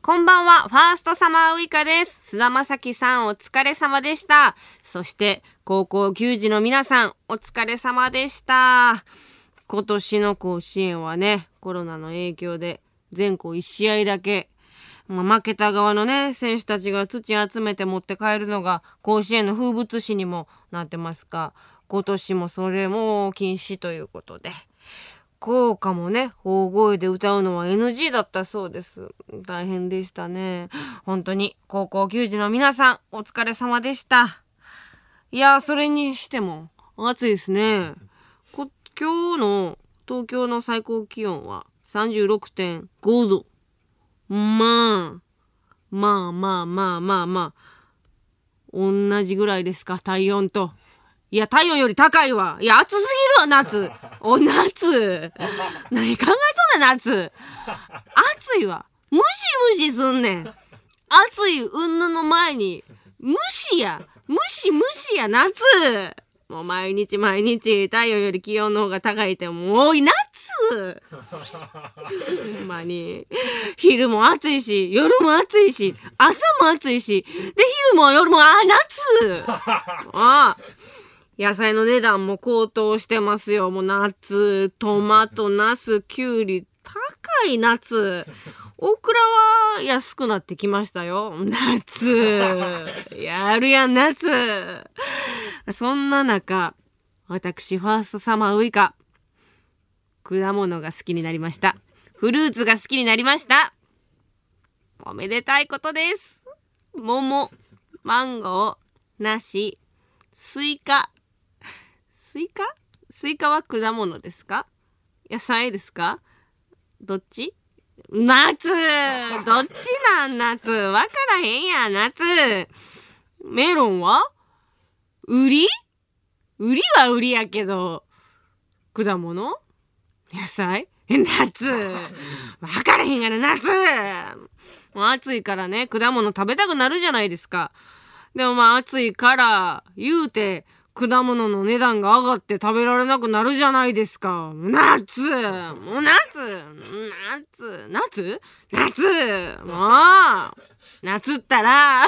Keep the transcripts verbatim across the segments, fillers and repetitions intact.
こんばんは、ファーストサマーウイカです。菅田将暉さんお疲れ様でした。そして高校球児の皆さんお疲れ様でした。今年の甲子園はね、コロナの影響で全校いち試合だけ、まあ、負けた側のね選手たちが土集めて持って帰るのが甲子園の風物詩にもなってますが、今年もそれも禁止ということで、校歌もね大声で歌うのは エヌジー だったそうです。大変でしたね。本当に高校球児の皆さんお疲れ様でした。いや、それにしても暑いですね。こ今日の東京の最高気温は さんじゅうろくてんご 度。まあまあまあまあまあまあ同じぐらいですか、体温と。いや、体温より高いわ。いや、暑すぎるわ、夏。おい、夏。何考えとんねん、夏。暑いわ。ムシムシすんねん。暑い云々の前に、ムシや。ムシムシや、夏。もう毎日毎日、太陽より気温の方が高いって、もう、おい、夏。ほんまに。昼も暑いし、夜も暑いし、朝も暑いし、で、昼も夜も、あ、夏。ああ。野菜の値段も高騰してますよ。もう夏、トマト、ナス、キュウリ、高い夏。オクラは安くなってきましたよ。夏。やるやん、夏。そんな中、私、ファーストサマーウイカ、果物が好きになりました。フルーツが好きになりました。おめでたいことです。桃、マンゴー、梨、スイカ、スイカスイカは果物ですか？野菜ですか？どっち？夏！どっちなん夏？わからへんやん、夏。メロンは？売り？売りは売りやけど、果物？野菜？夏！わからへんがな、夏！もう暑いからね、果物食べたくなるじゃないですか。でもまあ暑いから言うて果物の値段が上がって食べられなくなるじゃないですか。夏もう夏夏夏夏もう夏ったら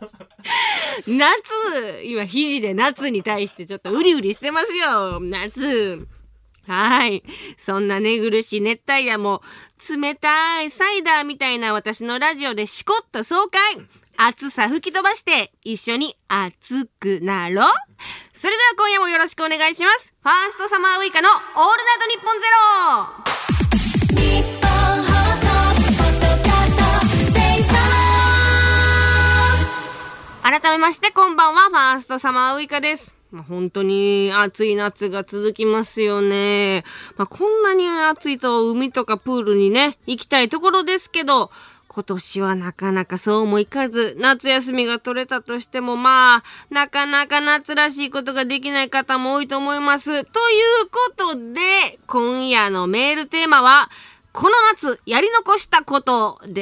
夏今肘で夏に対してちょっとウリウリしてますよ。夏。はい。そんな寝苦しい熱帯夜も冷たいサイダーみたいな私のラジオでシコッと爽快。暑さ吹き飛ばして一緒に熱くなろう。それでは今夜もよろしくお願いします。ファーストサマーウイカのオールナイトニッポンゼロ。日本放送ポッドキャストステーション。改めましてこんばんは、ファーストサマーウイカです。まあ、本当に暑い夏が続きますよね。まあ、こんなに暑いと海とかプールにね行きたいところですけど、今年はなかなかそうもいかず、夏休みが取れたとしてもまあなかなか夏らしいことができない方も多いと思います。ということで今夜のメールテーマはこの夏やり残したことです。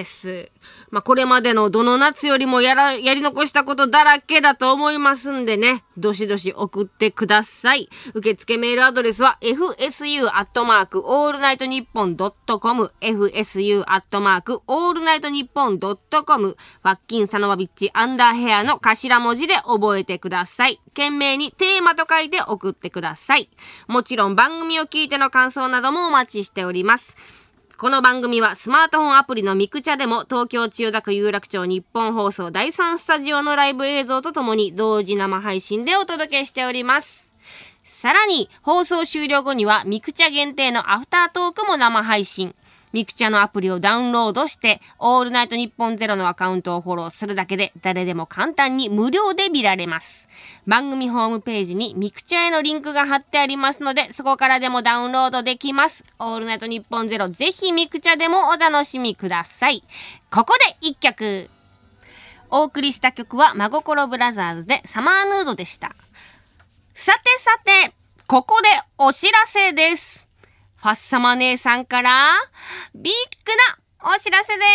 まあ、これまでのどの夏よりもやらやり残したことだらけだと思いますんでね、どしどし送ってください。受付メールアドレスは エフエスユー アットマーク オールナイトニッポン ドットコム エフエスユー アットマーク オールナイトニッポン ドットコム。 ファッキンサノバビッチアンダーヘアの頭文字で覚えてください。懸命にテーマと書いて送ってください。もちろん番組を聞いての感想などもお待ちしております。この番組はスマートフォンアプリのミクチャでも東京千代田区有楽町日本放送だいさんスタジオのライブ映像とともに同時生配信でお届けしております。さらに放送終了後にはミクチャ限定のアフタートークも生配信。ミクチャのアプリをダウンロードしてオールナイトニッポンゼロのアカウントをフォローするだけで誰でも簡単に無料で見られます。番組ホームページにミクチャへのリンクが貼ってありますので、そこからでもダウンロードできます。オールナイトニッポンゼロ、ぜひミクチャでもお楽しみください。ここで一曲お送りした曲は真心ブラザーズでサマーヌードでした。さてさてここでお知らせです。ファッサマ姉さんからビッグなお知らせです。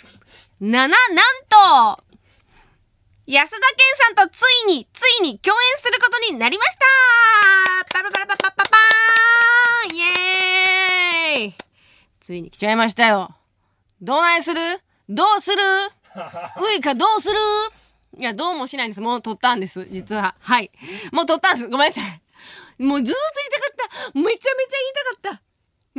なな、なんと安田顕さんとついについに共演することになりました。パラパラパパパパーン、イエーイ。ついに来ちゃいましたよ。どないする？ どうするウイカどうするいや、どうもしないんです。もう撮ったんです。実は。はい。もう撮ったんです。ごめんなさい。もうずーっと言いたかった。めちゃめちゃ言いたかった。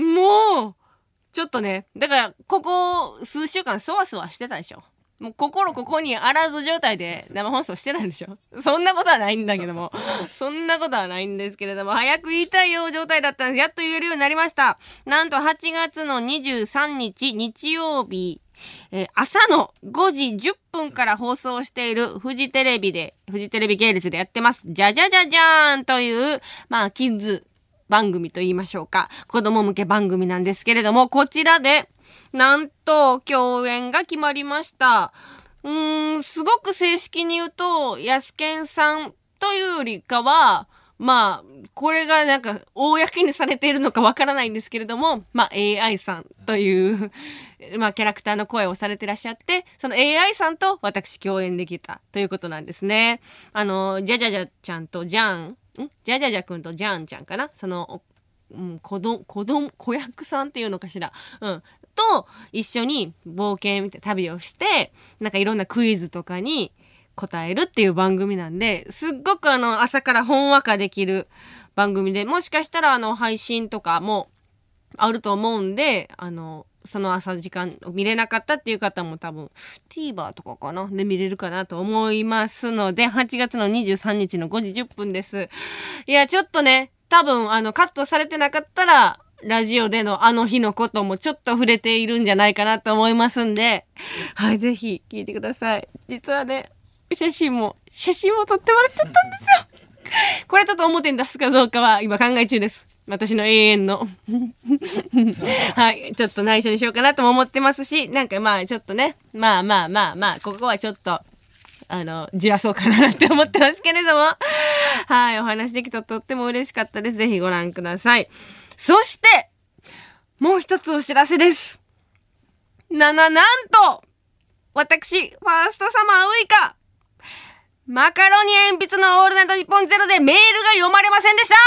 もう、ちょっとね。だから、ここ数週間そわそわしてたでしょ。もう心ここにあらず状態で生放送してないんでしょ。そんなことはないんだけども。そんなことはないんですけれども、早く言いたいよ状態だったんです。やっと言えるようになりました。なんとはちがつのにじゅうさんにち日曜日、えー、朝のごじじゅっぷんから放送しているフジテレビで、フジテレビ系列でやってます。じゃじゃじゃじゃーんという、まあ、キッズ番組と言いましょうか。子供向け番組なんですけれども、こちらで、なんと、共演が決まりました。うーん、すごく正式に言うと、ヤスケンさんというよりかは、まあ、これがなんか、公にされているのかわからないんですけれども、まあ、エーアイ さんという、まあ、キャラクターの声をされてらっしゃって、その エーアイ さんと私共演できたということなんですね。あの、じゃじゃじゃちゃんとジャン、んじゃじゃじゃくんとジャンちゃんかなその、うん、子供、子供、子役さんっていうのかしら。うん。と、一緒に冒険みたいな旅をして、なんかいろんなクイズとかに答えるっていう番組なんで、すっごくあの、朝からほんわかできる番組で、もしかしたらあの、配信とかもあると思うんで、あの、その朝時間見れなかったっていう方も多分 TVer とかかなで見れるかなと思いますので、はちがつのにじゅうさんにちのごじじゅっぷんです。いや、ちょっとね、多分あの、カットされてなかったら、ラジオでのあの日のこともちょっと触れているんじゃないかなと思いますんで、はい、ぜひ聞いてください。実はね、写真も、写真も撮ってもらっちゃったんですよ。これちょっと表に出すかどうかは今考え中です。私の永遠の。はい、ちょっと内緒にしようかなとも思ってますし、なんかまあちょっとね、まあまあまあまあ、ここはちょっと、あの、じらそうかなって思ってますけれども。はい、お話できたとっても嬉しかったです。ぜひご覧ください。そして、もう一つお知らせです。な、な、なんと、私、ファーストサマーウイカ、マカロニ鉛筆のオールナイトニッポンゼロでメールが読まれませんでした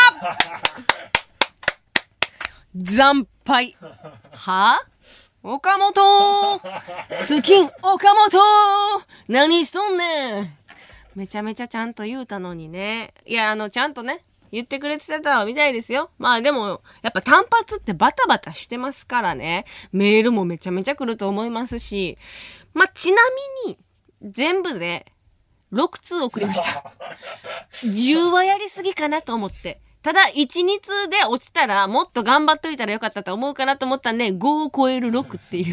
惨敗。は岡本スキン岡本何しとんねん。めちゃめちゃちゃんと言うたのにね。いや、あの、ちゃんとね、言ってくれてたみたいですよ。まあでも、やっぱ単発ってバタバタしてますからね。メールもめちゃめちゃ来ると思いますし。まあちなみに、全部でろくつう送りました。じゅうはやりすぎかなと思って。ただ、いち、につうで落ちたら、もっと頑張っといたらよかったと思うかなと思ったんで、ごを超えるろくっていう。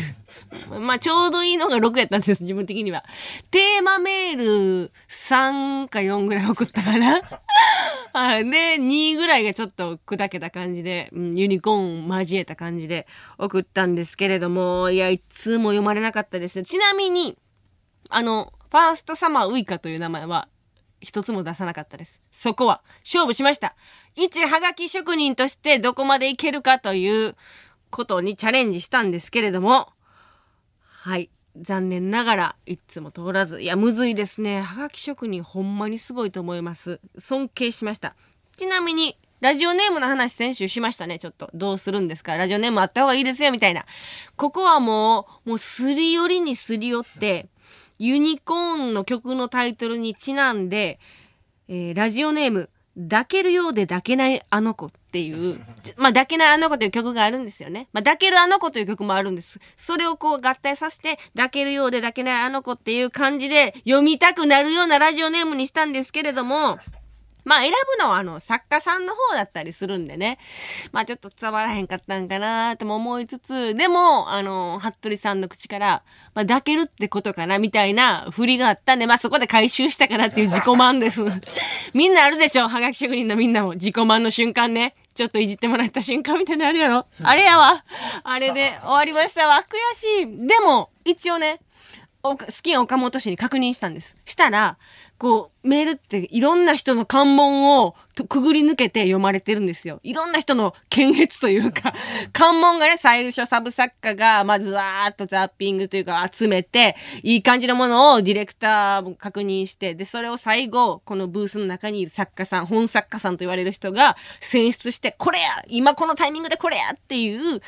まあ、ちょうどいいのがろくやったんです、自分的には。テーマメールさんかよんぐらい送ったかな。はい。で、にぐらいがちょっと砕けた感じで、うん、ユニコーン交えた感じで送ったんですけれども、いや、いつも読まれなかったですね。ちなみに、あの、ファーストサマーウイカという名前は、一つも出さなかったです。そこは勝負しました。一はがき職人としてどこまでいけるかということにチャレンジしたんですけれども、はい、残念ながらいつも通らず、いやむずいですね。はがき職人ほんまにすごいと思います。尊敬しました。ちなみにラジオネームの話先週しましたね。ちょっとどうするんですか。ラジオネームあった方がいいですよみたいな。ここはもうもうすり寄りにすり寄って。ユニコーンの曲のタイトルにちなんで、えー、ラジオネーム、抱けるようで抱けないあの子っていう、まあ、抱けないあの子という曲があるんですよね。まあ、抱けるあの子という曲もあるんです。それをこう合体させて、抱けるようで抱けないあの子っていう感じで読みたくなるようなラジオネームにしたんですけれども、まあ選ぶのはあの作家さんの方だったりするんでね。まあちょっと伝わらへんかったんかなーっても思いつつ、でも、あの、服部さんの口から、まあ抱けるってことかなみたいな振りがあったんで、まあそこで回収したかなっていう自己満です。みんなあるでしょ、はがき職人のみんなも自己満の瞬間ね。ちょっといじってもらった瞬間みたいなのあるやろ。あれやわ。あれで終わりましたわ。悔しい。でも、一応ね、好きな岡本氏に確認したんです。したら、こう、メールっていろんな人の関門をくぐり抜けて読まれてるんですよ。いろんな人の検閲というか、関門がね、最初サブ作家がまずわーっとザッピングというか集めて、いい感じのものをディレクターも確認して、で、それを最後、このブースの中にいる作家さん、本作家さんと言われる人が選出して、これや今このタイミングでこれやっていう、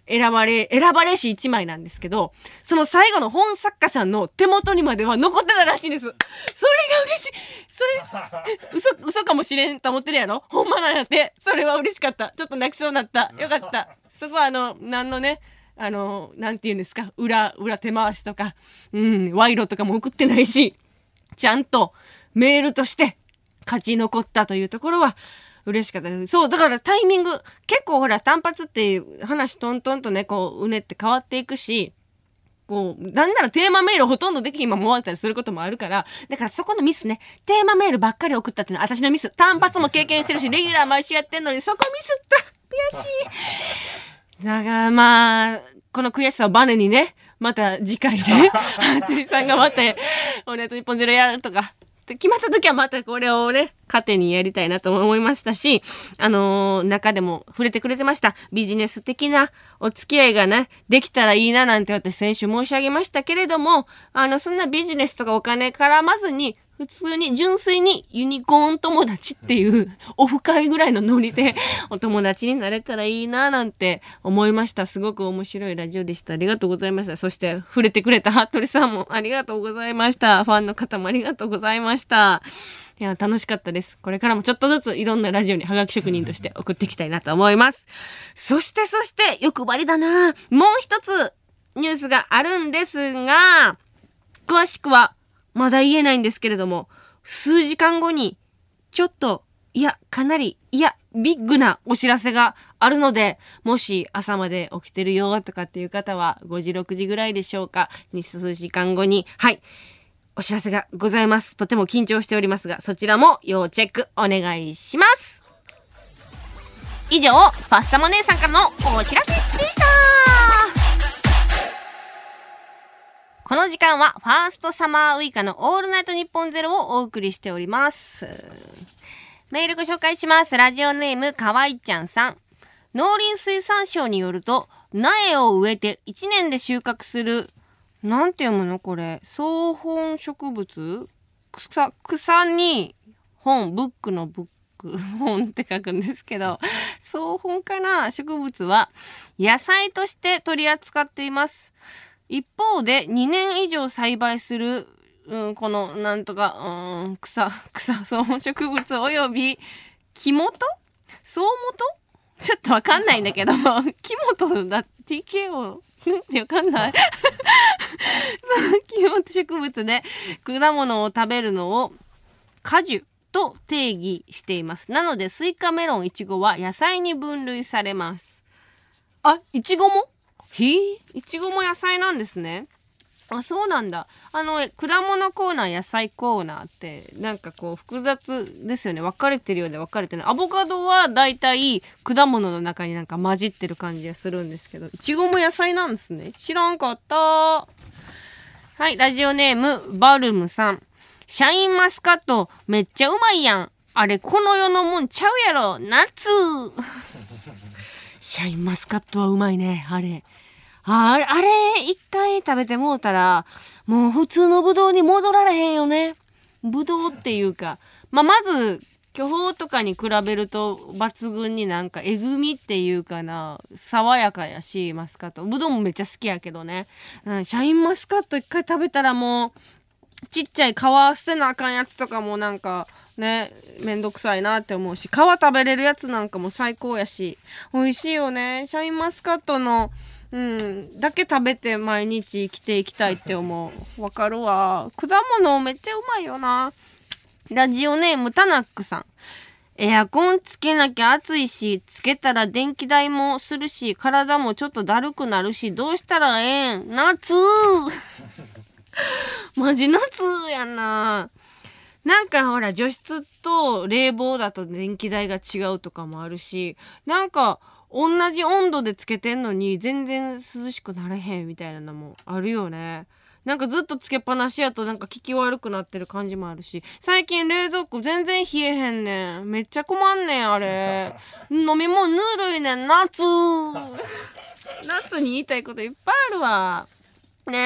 選ばれ、選ばれし一枚なんですけど、その最後の本作家さんの手元にまでは残ってたらしいんです。それが嬉しい。それ、嘘、嘘かもしれんと思ってるやろ？ほんまなんやって。それは嬉しかった。ちょっと泣きそうになった。よかった。すごいあの、なんのね、あの、なんて言うんですか、裏、裏手回しとか、うん、賄賂とかも送ってないし、ちゃんとメールとして勝ち残ったというところは、嬉しかったです。そう、だからタイミング、結構ほら、単発っていう話トントンとね、こう、うねって変わっていくし、こう、なんならテーマメールほとんどできひんまま終わったりすることもあるから、だからそこのミスね、テーマメールばっかり送ったっていうのは私のミス。単発も経験してるし、レギュラー毎週やってんのに、そこミスった悔しい。だからまあ、この悔しさをバネにね、また次回で、ハトリさんがまた、オールナイトニッポンゼロやるとか、決まった時はまたこれをね、糧にやりたいなと思いましたし、あのー、中でも触れてくれてました。ビジネス的なお付き合いがね、できたらいいななんて私先週申し上げましたけれども、あの、そんなビジネスとかお金絡まずに、普通に純粋にユニコーン友達っていうオフ会ぐらいのノリでお友達になれたらいいななんて思いました。すごく面白いラジオでした。ありがとうございました。そして触れてくれた服部さんもありがとうございました。ファンの方もありがとうございました。いや、楽しかったです。これからもちょっとずついろんなラジオにハガキ職人として送っていきたいなと思います。そしてそして欲張りだな。もう一つニュースがあるんですが、詳しくはまだ言えないんですけれども、数時間後に、ちょっと、いや、かなり、いや、ビッグなお知らせがあるので、もし朝まで起きてるよとかっていう方は、ごじ、ろくじぐらいでしょうか、に数時間後に、はい、お知らせがございます。とても緊張しておりますが、そちらも要チェックお願いします。以上、ファッサマ姉さんからのお知らせでした。この時間はファーストサマーウイカのオールナイトニッポンゼロをお送りしております。メールご紹介します。ラジオネームかわいちゃんさん。農林水産省によると、苗を植えていちねんで収穫する、なんて読むのこれ、草本植物？草、草に本、ブックのブック、本って書くんですけど、草本かな植物は野菜として取り扱っています。一方でにねん以上栽培する、うん、このなんとか、うん、草草草本植物および木本草本ちょっとわかんないんだけど木本だ ティーケーオー ってわかんない木本植物で果物を食べるのを果樹と定義しています。なのでスイカ、メロン、イチゴは野菜に分類されます。あ、イチゴもひいちごも野菜なんですね。あ、そうなんだ。あの果物コーナー、野菜コーナーってなんかこう複雑ですよね。分かれてるようで分かれてない。アボカドはだいたい果物の中になんか混じってる感じがするんですけど、いちごも野菜なんですね。知らんかった。はい、ラジオネームバルムさん。シャインマスカットめっちゃうまいやん。あれこの世のもんちゃうやろ。夏シャインマスカットはうまいね。あれあれ、あれ、一回食べてもうたら、もう普通のブドウに戻られへんよね。ブドウっていうか、まあ、まず、巨峰とかに比べると抜群になんかえぐみっていうかな、爽やかやし、マスカット。ブドウもめっちゃ好きやけどね。うん、シャインマスカット一回食べたらもう、ちっちゃい皮捨てなあかんやつとかもなんか、ね、めんどくさいなって思うし、皮食べれるやつなんかも最高やし、美味しいよね。シャインマスカットの、うん、だけ食べて毎日生きていきたいって思う。わかるわ。果物めっちゃうまいよな。ラジオネームタナックさん。エアコンつけなきゃ暑いし、つけたら電気代もするし、体もちょっとだるくなるし、どうしたらええん？夏マジ夏やな。なんかほら除湿と冷房だと電気代が違うとかもあるし、なんか同じ温度でつけてんのに全然涼しくなれへんみたいなのもあるよね。なんかずっとつけっぱなしやとなんか効き悪くなってる感じもあるし、最近冷蔵庫全然冷えへんねん。めっちゃ困んねんあれ。飲み物ぬるいねん。夏夏に言いたいこといっぱいあるわね。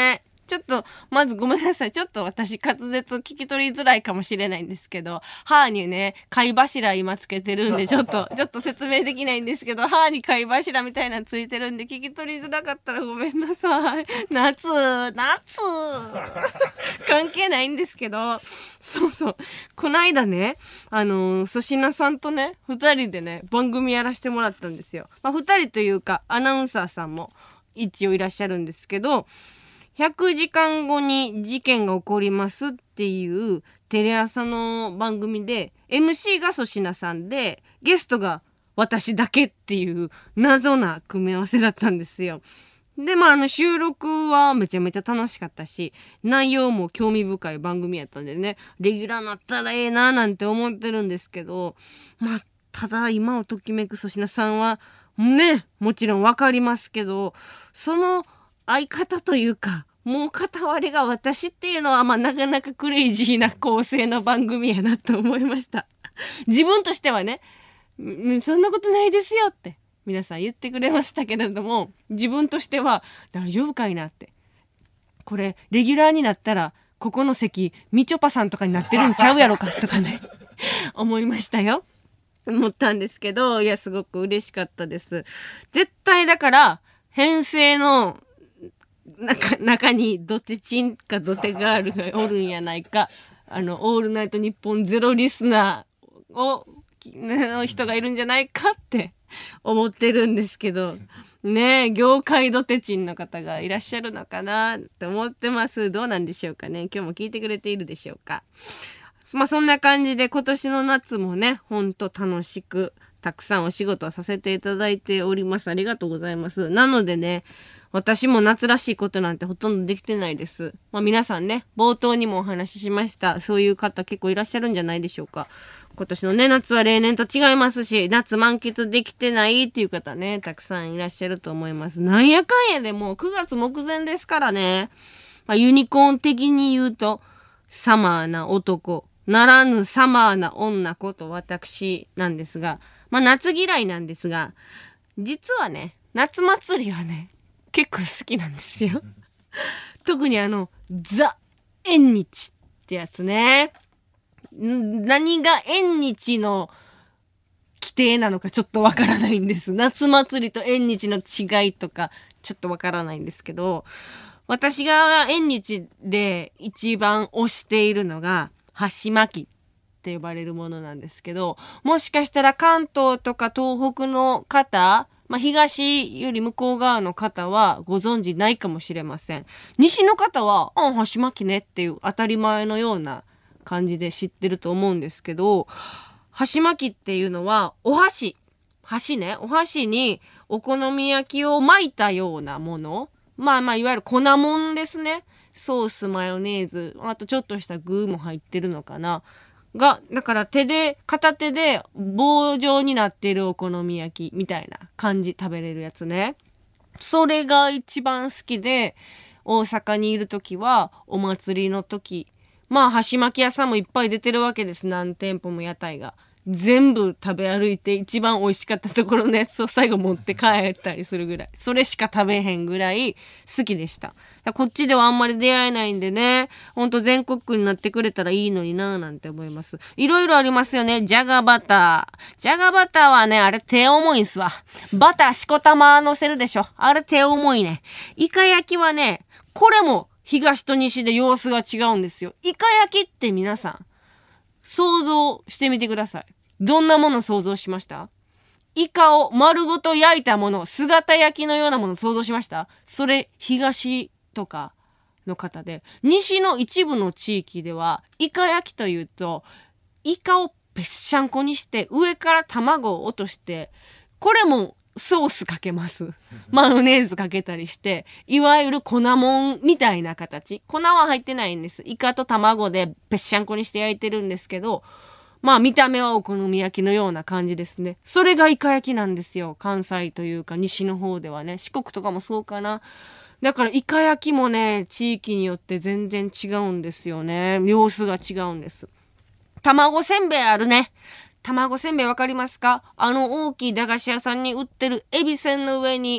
ちょっと、まずごめんなさい。ちょっと私、滑舌聞き取りづらいかもしれないんですけど、歯にね、貝柱今つけてるんで、ちょっと、ちょっと説明できないんですけど、歯に貝柱みたいなのついてるんで、聞き取りづらかったらごめんなさい。夏、夏関係ないんですけど、そうそう。こないだね、あのー、粗品さんとね、二人でね、番組やらせてもらったんですよ。まあ、二人というか、アナウンサーさんも一応いらっしゃるんですけど、ひゃくじかんごに事件が起こりますっていうテレ朝の番組で エムシー が粗品さんでゲストが私だけっていう謎な組み合わせだったんですよ。で、まあ、あの収録はめちゃめちゃ楽しかったし、内容も興味深い番組やったんでね、レギュラーになったらええななんて思ってるんですけど、まあ、ただ今をときめく粗品さんはね、もちろんわかりますけど、その相方というか、もう片割れが私っていうのは、まあ、なかなかクレイジーな構成の番組やなと思いました。自分としてはね、そんなことないですよって皆さん言ってくれましたけれども、自分としては大丈夫かいなって。これ、レギュラーになったら、ここの席、みちょぱさんとかになってるんちゃうやろかとかね、思いましたよ。思ったんですけど、いや、すごく嬉しかったです。絶対だから、編成の、中、中にドテチンかドテガールがおるんやないか、あの、オールナイトニッポンゼロリスナーを、の人がいるんじゃないかって思ってるんですけど、ねえ、業界ドテチンの方がいらっしゃるのかなって思ってます。どうなんでしょうかね。今日も聞いてくれているでしょうか。まあそんな感じで今年の夏もね、ほんと楽しく、たくさんお仕事をさせていただいております。ありがとうございます。なのでね、私も夏らしいことなんてほとんどできてないです。まあ皆さんね、冒頭にもお話ししました。そういう方結構いらっしゃるんじゃないでしょうか。今年のね、夏は例年と違いますし、夏満喫できてないっていう方ね、たくさんいらっしゃると思います。なんやかんやでもうくがつ目前ですからね。まあユニコーン的に言うと、サマーな男、ならぬサマーな女こと私なんですが、まあ夏嫌いなんですが、実はね、夏祭りはね、結構好きなんですよ。特にあの、ザ・縁日ってやつね。何が縁日の規定なのかちょっとわからないんです。夏祭りと縁日の違いとかちょっとわからないんですけど、私が縁日で一番推しているのが、箸巻きって呼ばれるものなんですけど、もしかしたら関東とか東北の方、まあ、東より向こう側の方はご存知ないかもしれません。西の方は、あ、箸巻きねっていう当たり前のような感じで知ってると思うんですけど、箸巻きっていうのはお箸、箸ね、お箸にお好み焼きを巻いたようなもの、まあまあいわゆる粉もんですね。ソース、マヨネーズ、あとちょっとした具も入ってるのかな。が、だから手で、片手で棒状になっているお好み焼きみたいな感じ食べれるやつね。それが一番好きで、大阪にいるときはお祭りの時、まあ箸巻き屋さんもいっぱい出てるわけです。何店舗も屋台が。全部食べ歩いて一番美味しかったところのやつを最後持って帰ったりするぐらい。それしか食べへんぐらい好きでした。こっちではあんまり出会えないんでね、ほんと全国区になってくれたらいいのになぁなんて思います。いろいろありますよね。じゃがバター。じゃがバターはね、あれ手重いんすわ。バターしこたま乗せるでしょ。あれ手重いね。イカ焼きはね、これも東と西で様子が違うんですよ。イカ焼きって皆さん、想像してみてください。どんなもの想像しました？イカを丸ごと焼いたもの、姿焼きのようなもの想像しました？それ、東とかの方で、西の一部の地域では、イカ焼きというと、イカをぺっしゃんこにして、上から卵を落として、これもソースかけます。マヨネーズかけたりして、いわゆる粉もんみたいな形。粉は入ってないんです。イカと卵でぺっしゃんこにして焼いてるんですけど、まあ見た目はお好み焼きのような感じですね。それがイカ焼きなんですよ。関西というか西の方ではね。四国とかもそうかな。だからイカ焼きもね、地域によって全然違うんですよね。様子が違うんです。卵せんべいあるね。卵せんべいわかりますか？あの大きい駄菓子屋さんに売ってるエビせんの上に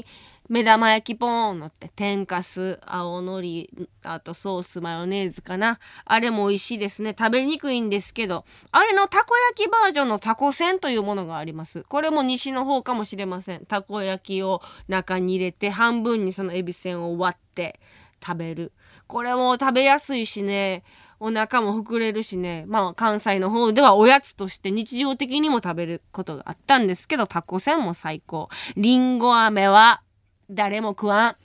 目玉焼きポーンのって天かす、青のり、あとソース、マヨネーズかな。あれも美味しいですね。食べにくいんですけど、あれのたこ焼きバージョンのたこせんというものがあります。これも西の方かもしれません。たこ焼きを中に入れて半分にそのエビせんを割って食べる。これも食べやすいしね、お腹も膨れるしね、まあ関西の方ではおやつとして日常的にも食べることがあったんですけど、たこせんも最高。りんご飴は誰も食わん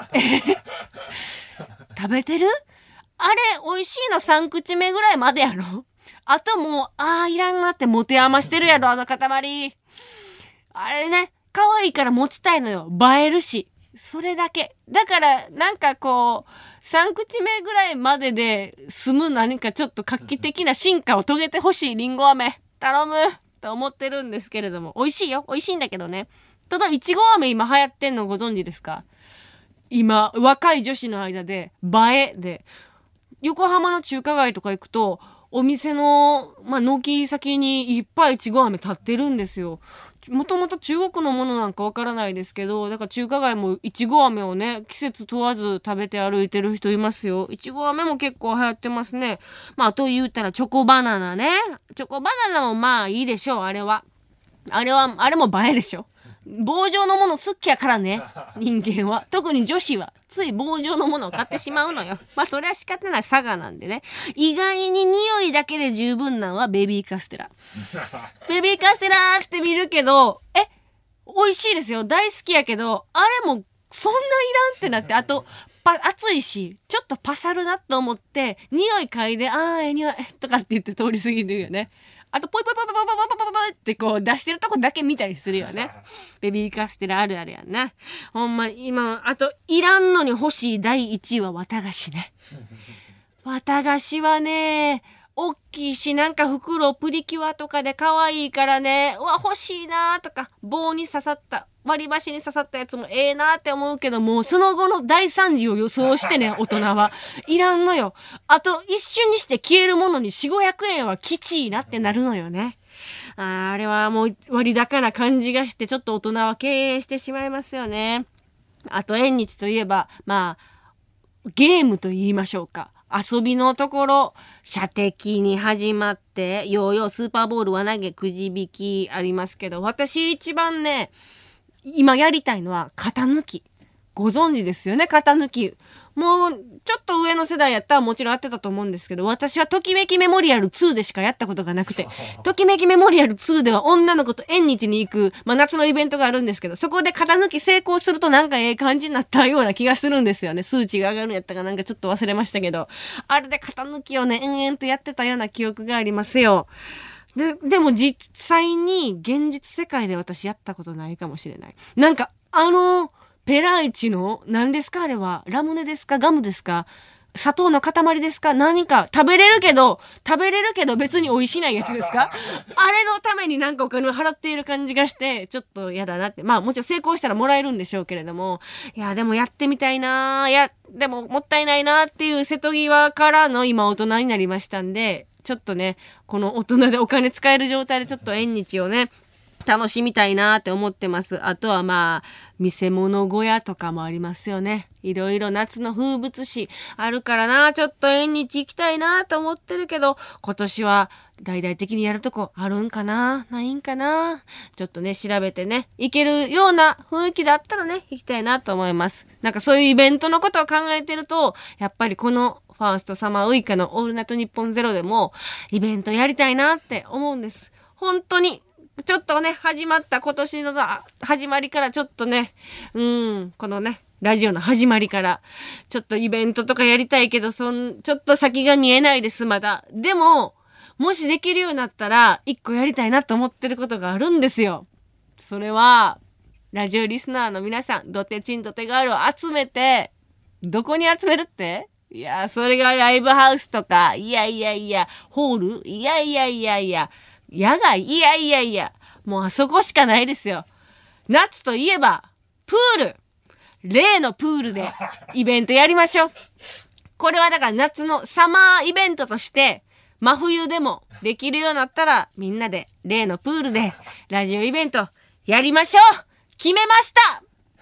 食べてる？あれ美味しいのさん口目ぐらいまでやろ。あともうあーいらんなって持て余してるやろ、あの塊。あれね、可愛いから持ちたいのよ。映えるし、それだけだから、なんかこうさん口目ぐらいまでで済む何かちょっと画期的な進化を遂げてほしいりんご飴頼むと思ってるんですけれども、美味しいよ、美味しいんだけどね。ただいちご飴今流行ってんのご存知ですか？今若い女子の間で映えで、横浜の中華街とか行くとお店の、まあ、軒先にいっぱいいちご飴立ってるんですよ。もともと中国のものなんかわからないですけど、だから中華街もいちご飴をね、季節問わず食べて歩いてる人いますよ。いちご飴も結構流行ってますね。まあと言ったらチョコバナナね。チョコバナナもまあいいでしょう。あれはあれはあれも映えでしょ。棒状のもの好きやからね、人間は。特に女子はつい棒状のものを買ってしまうのよ。まあそれは仕方ない差がなんでね。意外に匂いだけで十分なのはベビーカステラ。ベビーカステラって見るけど、え美味しいですよ、大好きやけど、あれもそんないらんってなって、あとパ熱いしちょっとパサるなと思って匂い嗅いで、あーええ匂いとかって言って通り過ぎるよね。あとポイポイポイポイポイポイポイポイポイってこう出してるとこだけ見たりするよね。ベビーカステラあるあるやんな。ほんまに今、あといらんのに欲しいだいいちいは綿菓子ね。綿菓子はね、大きいし、なんか袋プリキュアとかで可愛いからね、うわ欲しいなとか、棒に刺さった割り箸に刺さったやつもええなって思うけども、その後の大惨事を予想してね、大人はいらんのよ。あと一瞬にして消えるものによん、ごひゃくえんはきちいなってなるのよね。あ, あれはもう割高な感じがして、ちょっと大人は敬遠してしまいますよね。あと縁日といえば、まあゲームと言いましょうか、遊びのところ、射的に始まってヨーヨー、スーパーボール、輪投げ、くじ引きありますけど、私一番ね今やりたいのは型抜き。ご存知ですよね、型抜き。もうちょっと上の世代やったらもちろんやってたと思うんですけど、私はときめきメモリアルツーでしかやったことがなくて、ときめきメモリアルツーでは女の子と縁日に行く、まあ、夏のイベントがあるんですけど、そこで型抜き成功するとなんかええ感じになったような気がするんですよね。数値が上がるんやったかなんかちょっと忘れましたけど、あれで型抜きをね延々とやってたような記憶がありますよ。で、でも実際に現実世界で私やったことないかもしれない。なんかあのペライチの何ですか、あれはラムネですか、ガムですか、砂糖の塊ですか、何か食べれるけど食べれるけど別に美味しないやつですかあれのためになんかお金を払っている感じがしてちょっと嫌だなって。まあもちろん成功したらもらえるんでしょうけれども、いやでもやってみたいな、いやでももったいないなっていう瀬戸際からの今大人になりましたんで、ちょっとねこの大人でお金使える状態でちょっと縁日をね楽しみたいなって思ってます。あとはまあ見せ物小屋とかもありますよね。いろいろ夏の風物詩あるからな、ちょっと縁日行きたいなと思ってるけど、今年は大々的にやるとこあるんかな、ないんかな、ちょっとね調べてね行けるような雰囲気だったらね行きたいなと思います。なんかそういうイベントのことを考えてると、やっぱりこのファーストサマーウイカのオールナイトニッポンゼロでもイベントやりたいなって思うんです。本当にちょっとね始まった今年の始まりからちょっとね、うんこのねラジオの始まりからちょっとイベントとかやりたいけど、そんちょっと先が見えないですまだ。でももしできるようになったら一個やりたいなと思ってることがあるんですよ。それはラジオリスナーの皆さん、ドテチンドテガールを集めて、どこに集めるって？いやそれがライブハウスとか、いやいやいやホール、いやいやいやいや野外、いやいやいやもうあそこしかないですよ。夏といえばプール、例のプールでイベントやりましょう。これはだから夏のサマーイベントとして真冬でもできるようになったら、みんなで例のプールでラジオイベントやりましょう。決めました。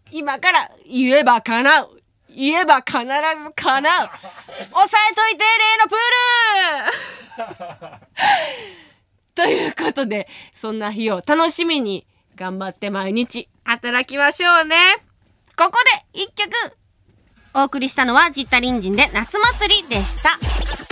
今から言えば叶う。言えば必ず叶う。押さえといて、例のプールということで、そんな日を楽しみに頑張って毎日働きましょうね。ここで一曲お送りしたのはジッタリンジンで夏祭りでした。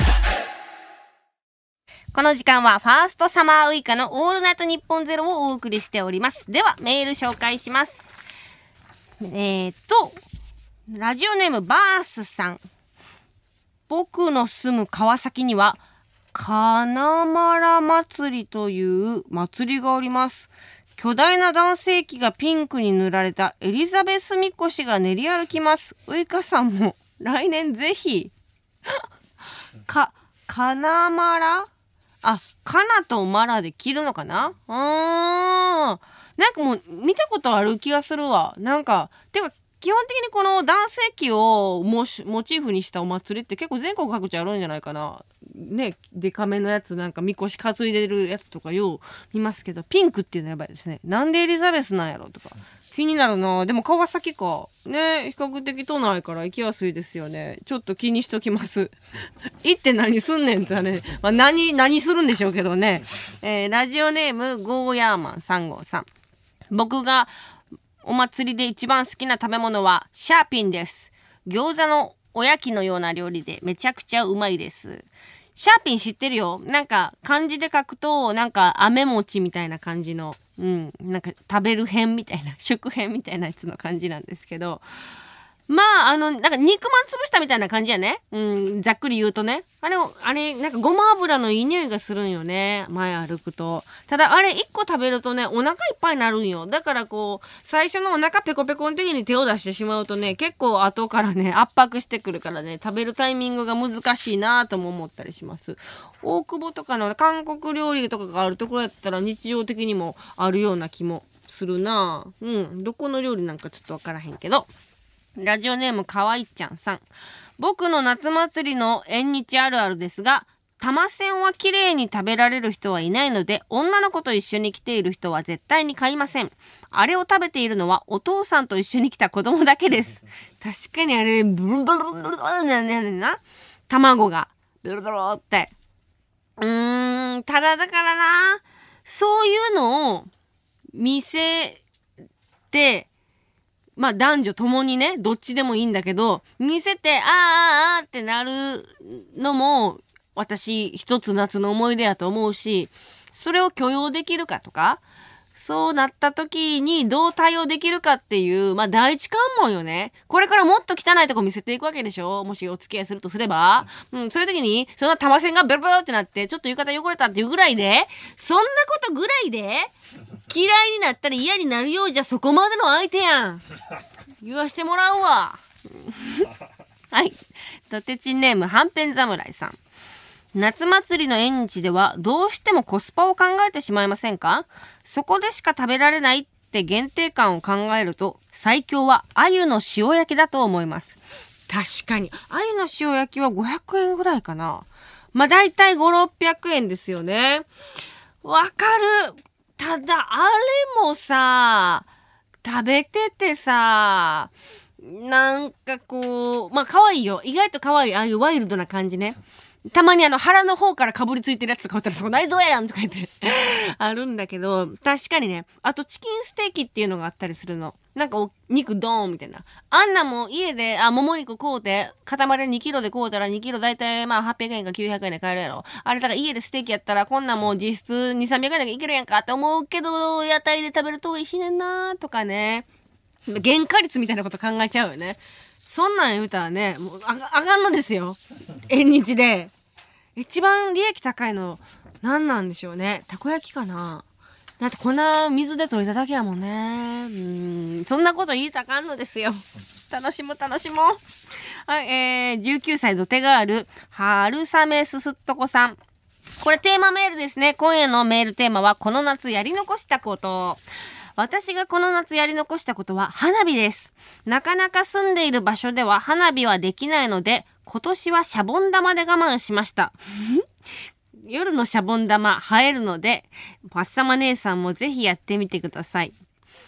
この時間はファーストサマーウイカのオールナイトニッポンゼロをお送りしております。ではメール紹介します。えーとラジオネームバースさん。僕の住む川崎には金丸祭りという祭りがあります。巨大な男性器がピンクに塗られたエリザベスみこしが練り歩きます。ウイカさんも来年ぜひか金丸あかなとマラで着るのかな。うーんなんかもう見たことある気がするわ。なんかてか基本的にこの男性器をモチーフにしたお祭りって結構全国各地あるんじゃないかな。ね、デカめのやつなんかみこし担いでるやつとかよう見ますけど、ピンクっていうのはやばいですね。なんでエリザベスなんやろとか気になるな。でも川崎かね、比較的都内から行きやすいですよね。ちょっと気にしときます行って何すんねんってね、まあ、何何するんでしょうけどね。えー、ラジオネームゴーヤーマンさん号さん。僕がお祭りで一番好きな食べ物はシャーピンです。餃子のおやきのような料理でめちゃくちゃうまいです。シャーピン知ってるよ。なんか漢字で書くとなんか飴餅みたいな感じの、うん、なんか食べる辺みたいな食辺みたいなやつの感じなんですけど、まああのなんか肉まん潰したみたいな感じやね。うん、ざっくり言うとね。あれあれなんかごま油のいい匂いがするんよね。前歩くと。ただあれいっこ食べるとねお腹いっぱいになるんよ。だからこう最初のお腹ペコペコの時に手を出してしまうとね結構後からね圧迫してくるからね食べるタイミングが難しいなとも思ったりします。大久保とかの韓国料理とかがあるところやったら日常的にもあるような気もするな。うんどこの料理なんかちょっとわからへんけど。ラジオネームかわいちゃんさん。僕の夏祭りの縁日あるあるですが、玉線は綺麗に食べられる人はいないので、女の子と一緒に来ている人は絶対に買いません。あれを食べているのはお父さんと一緒に来た子供だけです。確かにあれブルブルブルブルなんねんな。卵がブルブルって。うーんただだからな、そういうのを見せてまあ男女ともにねどっちでもいいんだけど見せてあーあーあーってなるのも私一つ夏の思い出やと思うし、それを許容できるかとかそうなった時にどう対応できるかっていうまあ第一関門よね。これからもっと汚いとこ見せていくわけでしょ、もしお付き合いするとすれば。うんそういう時にそんな玉線がベロベロってなってちょっと浴衣汚れたっていうぐらいでそんなことぐらいで嫌いになったり嫌になるようじゃそこまでの相手やん言わしてもらうわはいとてちんネームはんぺん侍さん。夏祭りの縁日ではどうしてもコスパを考えてしまいませんか。そこでしか食べられないって限定感を考えると最強は鮎の塩焼きだと思います。確かに鮎の塩焼きはごひゃくえんぐらいかな。まあだいたいごひゃくろっぴゃくえんですよね。わかる。ただあれもさ食べててさなんかこうまあ可愛いよ、意外と可愛いああいうワイルドな感じね。たまにあの腹の方からかぶりついてるやつとかあったらそこ内臓やんとか言ってあるんだけど、確かにねあとチキンステーキっていうのがあったりするの。なんかお肉ドーンみたいなあんなも家であもも肉買うて塊にキロで買うたらにキロだいたいまあはっぴゃくえんかきゅうひゃくえんで買えるやろ。あれだから家でステーキやったらこんなもう実質にせんさんびゃくえんでいけるやんかって思うけど屋台で食べると美味しいねんなとかね、原価率みたいなこと考えちゃうよね。そんなん言うたらねもうああかんのですよ縁日で一番利益高いの何なんでしょうね。たこ焼きかな。だってこんな水で溶いただけやもんね。うーんそんなこと言いたかんのですよ。楽しもう楽しもう。はい、えー、じゅうきゅうさい土手ガール春雨すすっとこさん。これテーマメールですね。今夜のメールテーマはこの夏やり残したこと。私がこの夏やり残したことは花火です。なかなか住んでいる場所では花火はできないので今年はシャボン玉で我慢しました夜のシャボン玉映えるのでパッサマ姉さんもぜひやってみてください。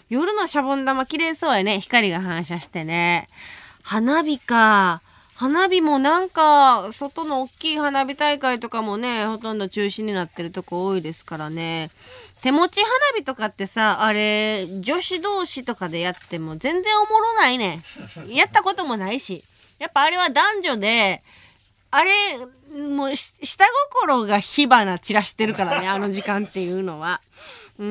夜のシャボン玉綺麗そうやね。光が反射してね。花火か。花火もなんか、外の大きい花火大会とかもね、ほとんど中止になってるとこ多いですからね。手持ち花火とかってさ、あれ、女子同士とかでやっても全然おもろないね。やったこともないし。やっぱあれは男女で、あれ、もう、下心が火花散らしてるからね、あの時間っていうのは。うん。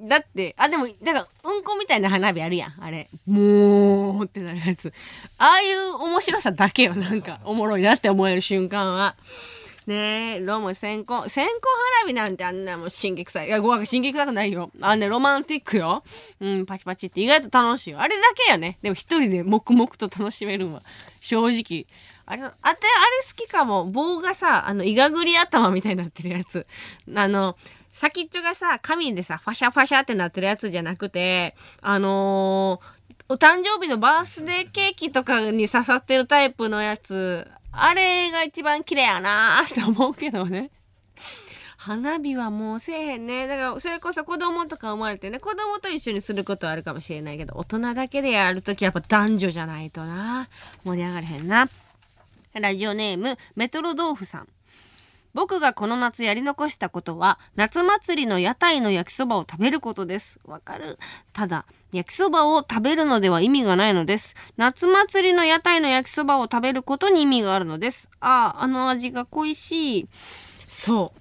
だって、あ、でも、だから、うんこみたいな花火あるやん、あれ。もうってなるやつ。ああいう面白さだけよ、なんか、おもろいなって思える瞬間は。ねえ、ロム線香、線香花火なんてあんなもう神経臭い。いや、ごわん、神経臭くないよ。あんね、ロマンティックよ。うん、パチパチって意外と楽しいよ。あれだけやね。でも一人で黙々と楽しめるわ。正直。あれ、あて、あれ好きかも。棒がさ、あの、イガグリ頭みたいになってるやつ。あの、先っちょがさ、紙でさ、ファシャファシャってなってるやつじゃなくて、あのー、お誕生日のバースデーケーキとかに刺さってるタイプのやつ、あれが一番綺麗やなーって思うけどね。花火はもうせえへんね。だから、それこそ子供とか生まれてね、子供と一緒にすることはあるかもしれないけど、大人だけでやるときやっぱ男女じゃないとな。盛り上がれへんな。ラジオネーム、メトロ豆腐さん。僕がこの夏やり残したことは、夏祭りの屋台の焼きそばを食べることです。わかる。ただ、焼きそばを食べるのでは意味がないのです。夏祭りの屋台の焼きそばを食べることに意味があるのです。ああ、あの味が恋しい。そう。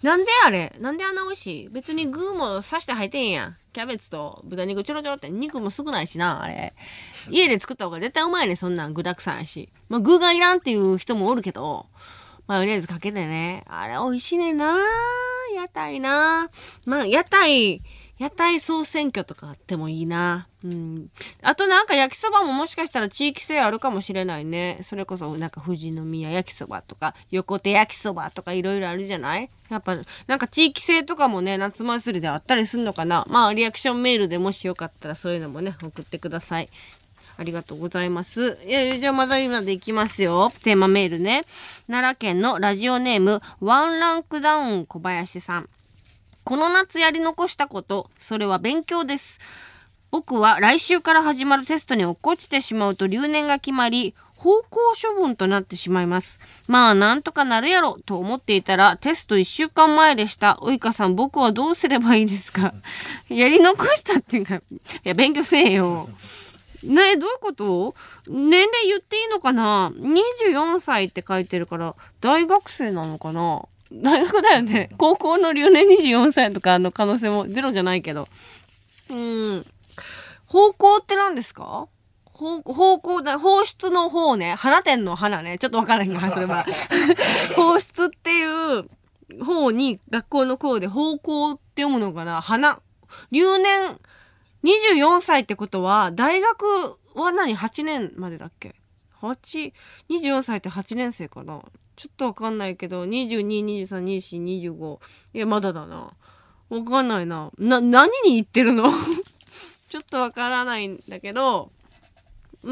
なんであれなんであんな美味しい？別に具も刺して入ってんやん。キャベツと豚肉ちょろちょろって肉も少ないしな、あれ。家で作った方が絶対うまいね、そんなん具だくさんやし。まあ、具がいらんっていう人もおるけど、マヨネーズかけてね。あれ美味しいねんな。屋台な。まあ、屋台、屋台総選挙とかあってもいいな。うん。あとなんか焼きそばももしかしたら地域性あるかもしれないね。それこそなんか富士宮焼きそばとか、横手焼きそばとかいろいろあるじゃない？やっぱなんか地域性とかもね、夏祭りであったりするのかな。まあ、リアクションメールでもしよかったらそういうのもね、送ってください。ありがとうございます。えじゃあまだ今でいきますよ。テーマメールね。奈良県のラジオネーム、ワンランクダウン小林さん。この夏やり残したこと、それは勉強です。僕は来週から始まるテストに落っこちてしまうと留年が決まり、方向処分となってしまいます。まあなんとかなるやろと思っていたらテストいっしゅうかんまえでした。おいかさん、僕はどうすればいいですか？やり残したっていうか、いや勉強せえよ。ね、どういうこと？年齢言っていいのかな？ にじゅうよん 歳って書いてるから大学生なのかな？大学だよね。高校の留年にじゅうよんさいとかの可能性もゼロじゃないけど。うん。方向って何ですか？方方向だ。放出の方ね。花店の花ね。ちょっとわからへんが、それは。放出っていう方に学校の校で方向って読むのかな？花。留年にじゅうよんさいってことは、大学は何 ?はち 年までだっけ？ はち、にじゅうよんさいってはちねん生かな？ちょっとわかんないけど、にじゅうに、にじゅうさん、にじゅうよん、にじゅうご。いや、まだだな。わかんないな。な、何に言ってるの？ちょっとわからないんだけど、うん、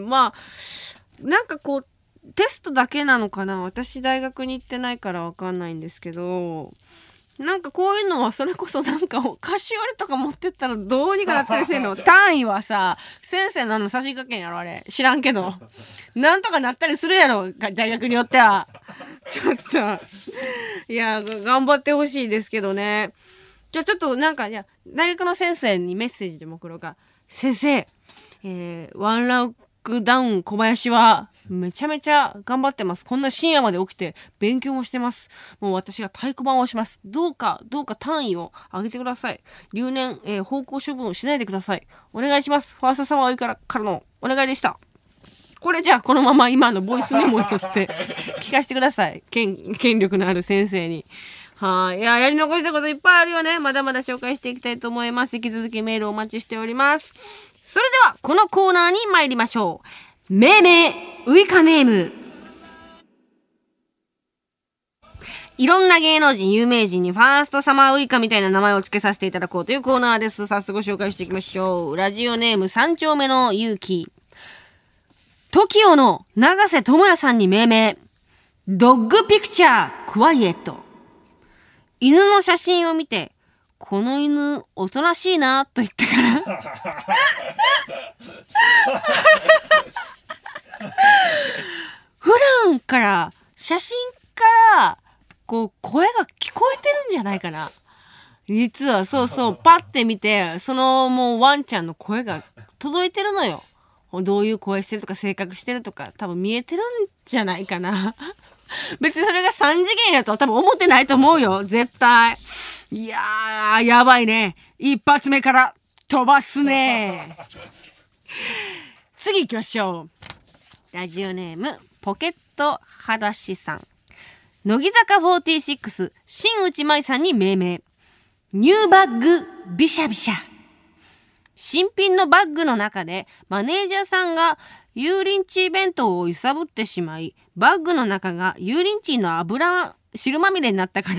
まあ、なんかこう、テストだけなのかな？私大学に行ってないからわかんないんですけど、なんかこういうのはそれこそなんか菓子折りとか持ってったらどうにかなったりせんの？単位はさ、先生のあの差し掛けんやろあれ。知らんけど。なんとかなったりするやろ、大学によっては。ちょっと。いや、頑張ってほしいですけどね。じゃあちょっとなんか、いや、大学の先生にメッセージでも送ろうか。先生、えー、ワンランクダウン小林は、めちゃめちゃ頑張ってます。こんな深夜まで起きて勉強もしてます。もう私が太鼓判を押します。どうか、どうか単位を上げてください。留年、えー、方向処分をしないでください。お願いします。ファーストサマーウイからからのお願いでした。これじゃあこのまま今のボイスメモを取って聞かせてください。権、権力のある先生に。はい。いや、やり残したこといっぱいあるよね。まだまだ紹介していきたいと思います。引き続きメールお待ちしております。それでは、このコーナーに参りましょう。命名ウイカネーム。いろんな芸能人、有名人にファーストサマーウイカみたいな名前を付けさせていただこうというコーナーです。早速ご紹介していきましょう。ラジオネーム三丁目の勇気。トキオの永瀬智也さんに命名。ドッグピクチャークワイエット。犬の写真を見て、 この犬おとなしいなと言ってから普段から写真からこう声が聞こえてるんじゃないかな。実はそうそうパッて見てそのもうワンちゃんの声が届いてるのよ。どういう声してるとか性格してるとか多分見えてるんじゃないかな別にそれがさん次元やとは多分思ってないと思うよ絶対。いやーやばいね、一発目から飛ばすね次行きましょう。ラジオネームポケットはだしさん。乃木坂フォーティーシックス新内舞さんに命名。ニューバッグビシャビシャ。新品のバッグの中でマネージャーさんが油淋鶏弁当を揺さぶってしまい、バッグの中が油淋鶏の油汁まみれになったから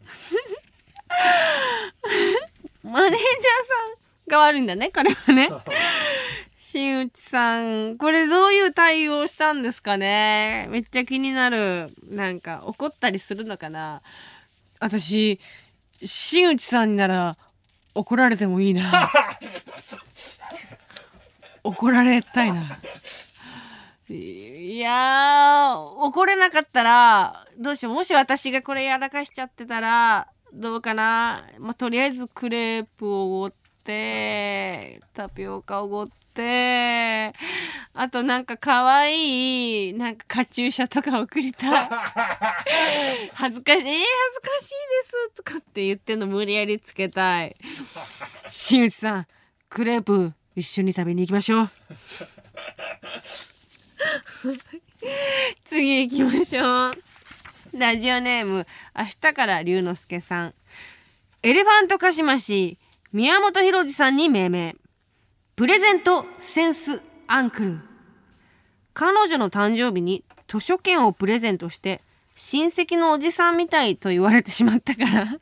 マネージャーさんが悪いんだねこれはね新内さんこれどういう対応したんですかね。めっちゃ気になる。なんか怒ったりするのかな。私新内さんになら怒られてもいいな怒られたいな。いやー怒れなかったらどうしよう。もし私がこれやらかしちゃってたらどうかな。まあ、とりあえずクレープをおごってタピオカおごってあとなんか可愛いなんかカチューシャとか送りたい恥ずかしい、えー、恥ずかしいですとかって言ってんの無理やりつけたい。新内さんクレープ一緒に食べに行きましょう次行きましょう。ラジオネーム明日から龍之介さん。エレファントカシマシ宮本浩次さんに命名。プレゼントセンスアンクル。彼女の誕生日に図書券をプレゼントして親戚のおじさんみたいと言われてしまったからアン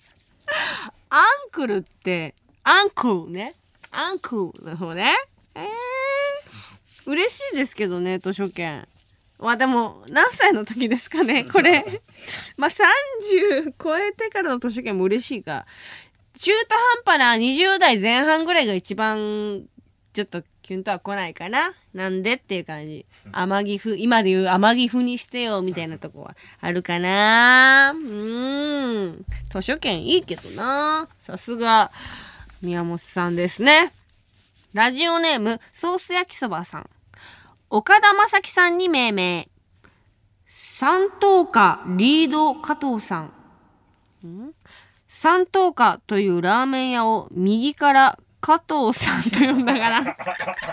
クルってアンクルね、アンクルの方ね。えー、嬉しいですけどね図書券。まあでも何歳の時ですかねこれまあさんじゅう超えてからの図書券も嬉しいが、中途半端なにじゅう代前半ぐらいが一番ちょっとキュンとは来ないかな。なんでっていう感じ。天城府今で言う天城府にしてよみたいなとこはあるかな。うーん図書券いいけどな。さすが宮本さんですね。ラジオネームソース焼きそばさん。岡田将生さんに命名。三等家リード加藤さん。ん三等家というラーメン屋を右から加藤さんと呼んだから確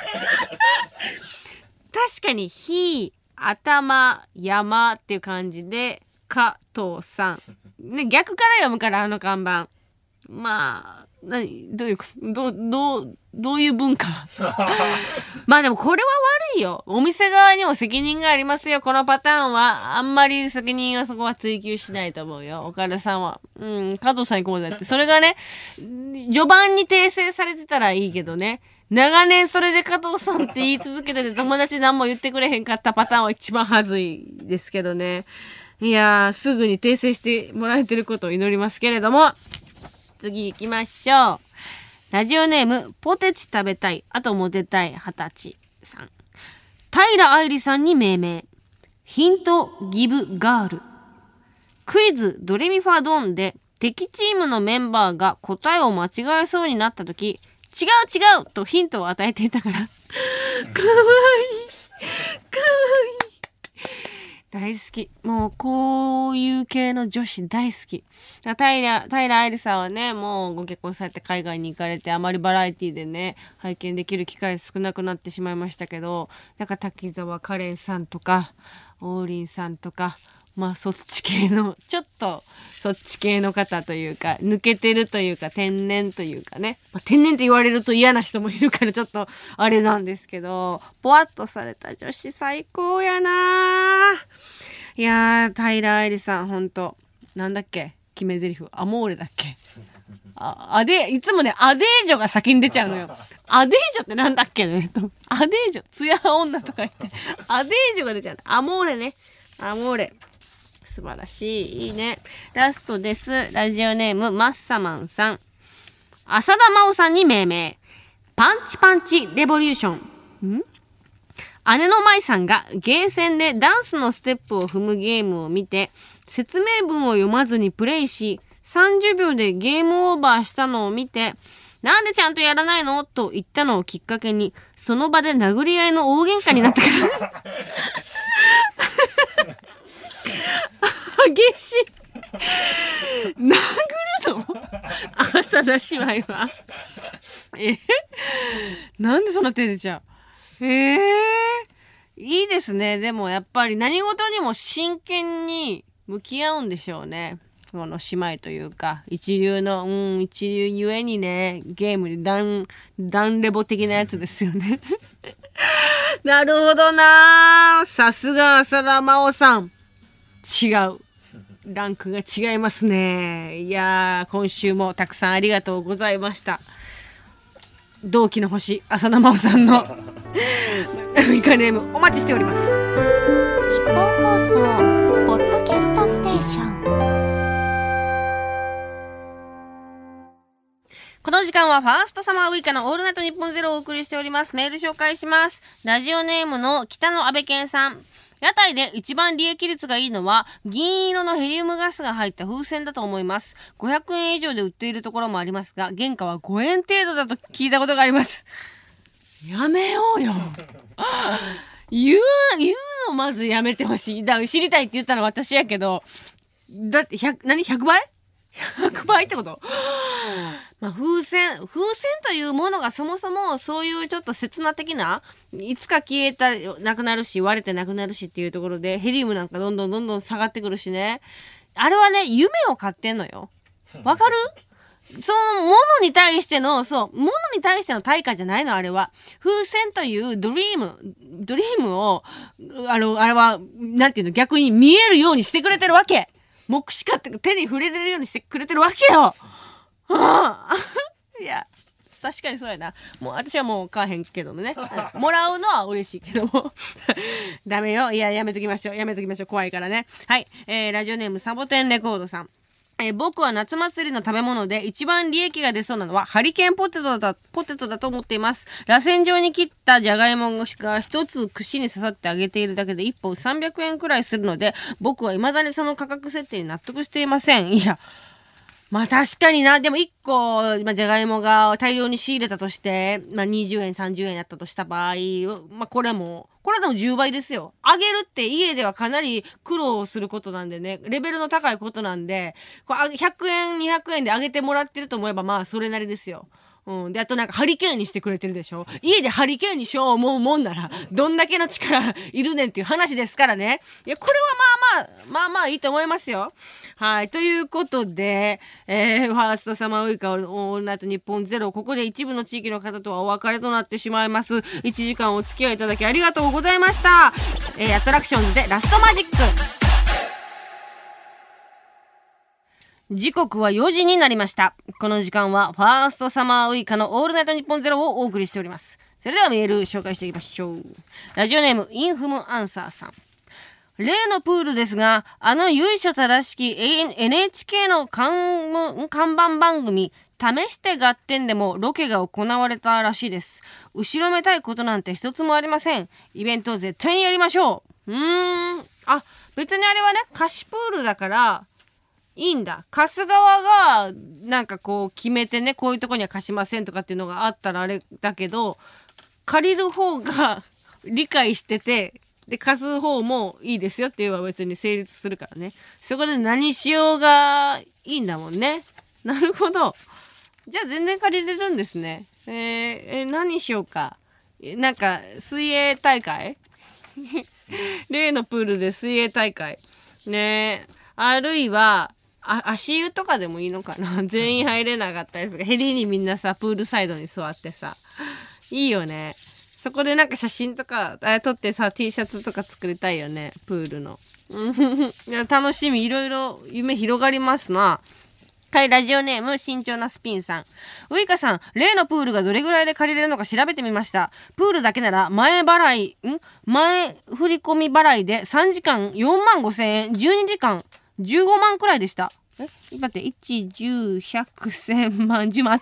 かにひ頭山っていう感じで加藤さん、ね、逆から読むからあの看板。まあ何どういうどうどうどういう文化まあでもこれは悪いよ。お店側にも責任がありますよ。このパターンはあんまり責任はそこは追求しないと思うよ。岡田さんはうん加藤さん行こうぜって。それがね序盤に訂正されてたらいいけどね、長年それで加藤さんって言い続けてて友達何も言ってくれへんかったパターンは一番はずいですけどね。いやーすぐに訂正してもらえてることを祈りますけれども、次行きましょう。ラジオネームポテチ食べたいあとモテたいはたちさん。平愛理さんに命名。ヒントギブガール。クイズドレミファドンで敵チームのメンバーが答えを間違えそうになった時、違う違うとヒントを与えていたからかわいいかわいい大好き。もうこういう系の女子大好き。平平愛理さんはねもうご結婚されて海外に行かれてあまりバラエティでね拝見できる機会少なくなってしまいましたけど、なんか滝沢カレンさんとか王林さんとかまあそっち系のちょっとそっち系の方というか抜けてるというか天然というかね、まあ、天然って言われると嫌な人もいるからちょっとあれなんですけど、ポワッとされた女子最高やな。いやー平愛理さんほんとなんだっけ決め台詞アモーレだっけああでいつもねアデージョが先に出ちゃうのよ。アデージョってなんだっけねとアデージョツヤ女とか言ってアデージョが出ちゃう。アモーレねアモーレ素晴らしいいいね。ラストです。ラジオネームマッサマンさん。 浅田真央さんに命名。パンチパンチレボリューション。ん姉の舞さんがゲーセンでダンスのステップを踏むゲームを見て、説明文を読まずにプレイし、さんじゅうびょうでゲームオーバーしたのを見て、なんでちゃんとやらないのと言ったのをきっかけに、その場で殴り合いの大喧嘩になったから。激しい。殴るの浅田姉妹は。えなんでそんな手出ちゃう。えー、いいですね。でもやっぱり何事にも真剣に向き合うんでしょうね。この姉妹というか、一流の、うん、一流ゆえにね、ゲームにダン、ダンレボ的なやつですよね。なるほどな。さすが浅田真央さん。違う。ランクが違いますね。いやー、今週もたくさんありがとうございました。同期の星、浅田真央さんのウイカネームお待ちしております。 日本放送ポッドキャストステーション。 この時間はファーストサマーウイカのオールナイトニッポンゼロをお送りしております。メール紹介します。ラジオネームの北野安倍健さん。屋台で一番利益率がいいのは銀色のヘリウムガスが入った風船だと思います。ごひゃくえん以上で売っているところもありますが、原価はごえん程度だと聞いたことがあります。やめようよ。言う、言うのまずやめてほしい。だから知りたいって言ったのは私やけど、だってひゃく、何 ?ひゃく 倍 ?ひゃく 倍ってこと？まあ、風船、風船というものがそもそもそういうちょっと刹那的な、いつか消えたらなくなるし、割れてなくなるしっていうところで、ヘリウムなんかどんどんどんどん下がってくるしね。あれはね、夢を買ってんのよ。わかる？そのものに対しての、そう、ものに対しての対価じゃないの、あれは。風船というドリーム、ドリームを、あの、あれは、なんていうの、逆に見えるようにしてくれてるわけ。目視かって手に触れれるようにしてくれてるわけよ。ああいや、確かにそうやな。もう私はもう買わへんけどもね。もらうのは嬉しいけども。ダメよ。いや、やめときましょう。やめときましょう。怖いからね。はい。えー、ラジオネームサボテンレコードさん。えー、僕は夏祭りの食べ物で一番利益が出そうなのはハリケーンポテトだ、ポテトだと思っています。螺旋状に切ったじゃがいもが一つ串に刺さって揚げているだけで一本さんびゃくえんくらいするので、僕は未だにその価格設定に納得していません。いや、まあ確かにな。でも一個、まあ、じゃがいもが大量に仕入れたとして、まあにじゅうえん、さんじゅうえんだったとした場合、まあこれも、これでもじゅうばいですよ。揚げるって家ではかなり苦労することなんでね、レベルの高いことなんで、これひゃくえん、にひゃくえんで揚げてもらってると思えばまあそれなりですよ。うん。で、あとなんかハリケーンにしてくれてるでしょ。家でハリケーンにしよう思うもんなら、どんだけの力いるねんっていう話ですからね。いや、これはまあまあ、まあまあいいと思いますよ。はい。ということで、えー、ファーストサマーウイカオールナイトニッポンゼロ、ここで一部の地域の方とはお別れとなってしまいます。いちじかんお付き合いいただきありがとうございました。えー、アトラクションズでラストマジック。時刻はよじになりました。この時間はファーストサマーウイカのオールナイトニッポンゼロをお送りしております。それではメール紹介していきましょう。ラジオネームインフムアンサーさん。例のプールですが、あの由緒正しき エヌエイチケー の看看板番組試してガッテンでもロケが行われたらしいです。後ろめたいことなんて一つもありません。イベントを絶対にやりましょう。うーん。あ、別にあれはね、貸しプールだからいいんだ。貸す側がなんかこう決めてね、こういうとこには貸しませんとかっていうのがあったらあれだけど、借りる方が理解してて、で貸す方もいいですよっていうのは別に成立するからね。そこで何しようがいいんだもんね。なるほど。じゃあ全然借りれるんですね。えー、え何しようか。なんか水泳大会例のプールで水泳大会ね。あるいはあ足湯とかでもいいのかな。全員入れなかったですが、ヘリにみんなさプールサイドに座ってさ、いいよね。そこでなんか写真とか撮ってさ T シャツとか作りたいよね、プールの。いや楽しみ、いろいろ夢広がりますな。はい、ラジオネーム慎重なスピンさん。ウイカさん、例のプールがどれぐらいで借りれるのか調べてみました。プールだけなら前払いん前振り込み払いでさんじかんよんまんごせんえん、じゅうにじかんじゅうごまんくらいでした。え待って、いち、じゅう、ひゃく、せんまん、じゅうまん合ってる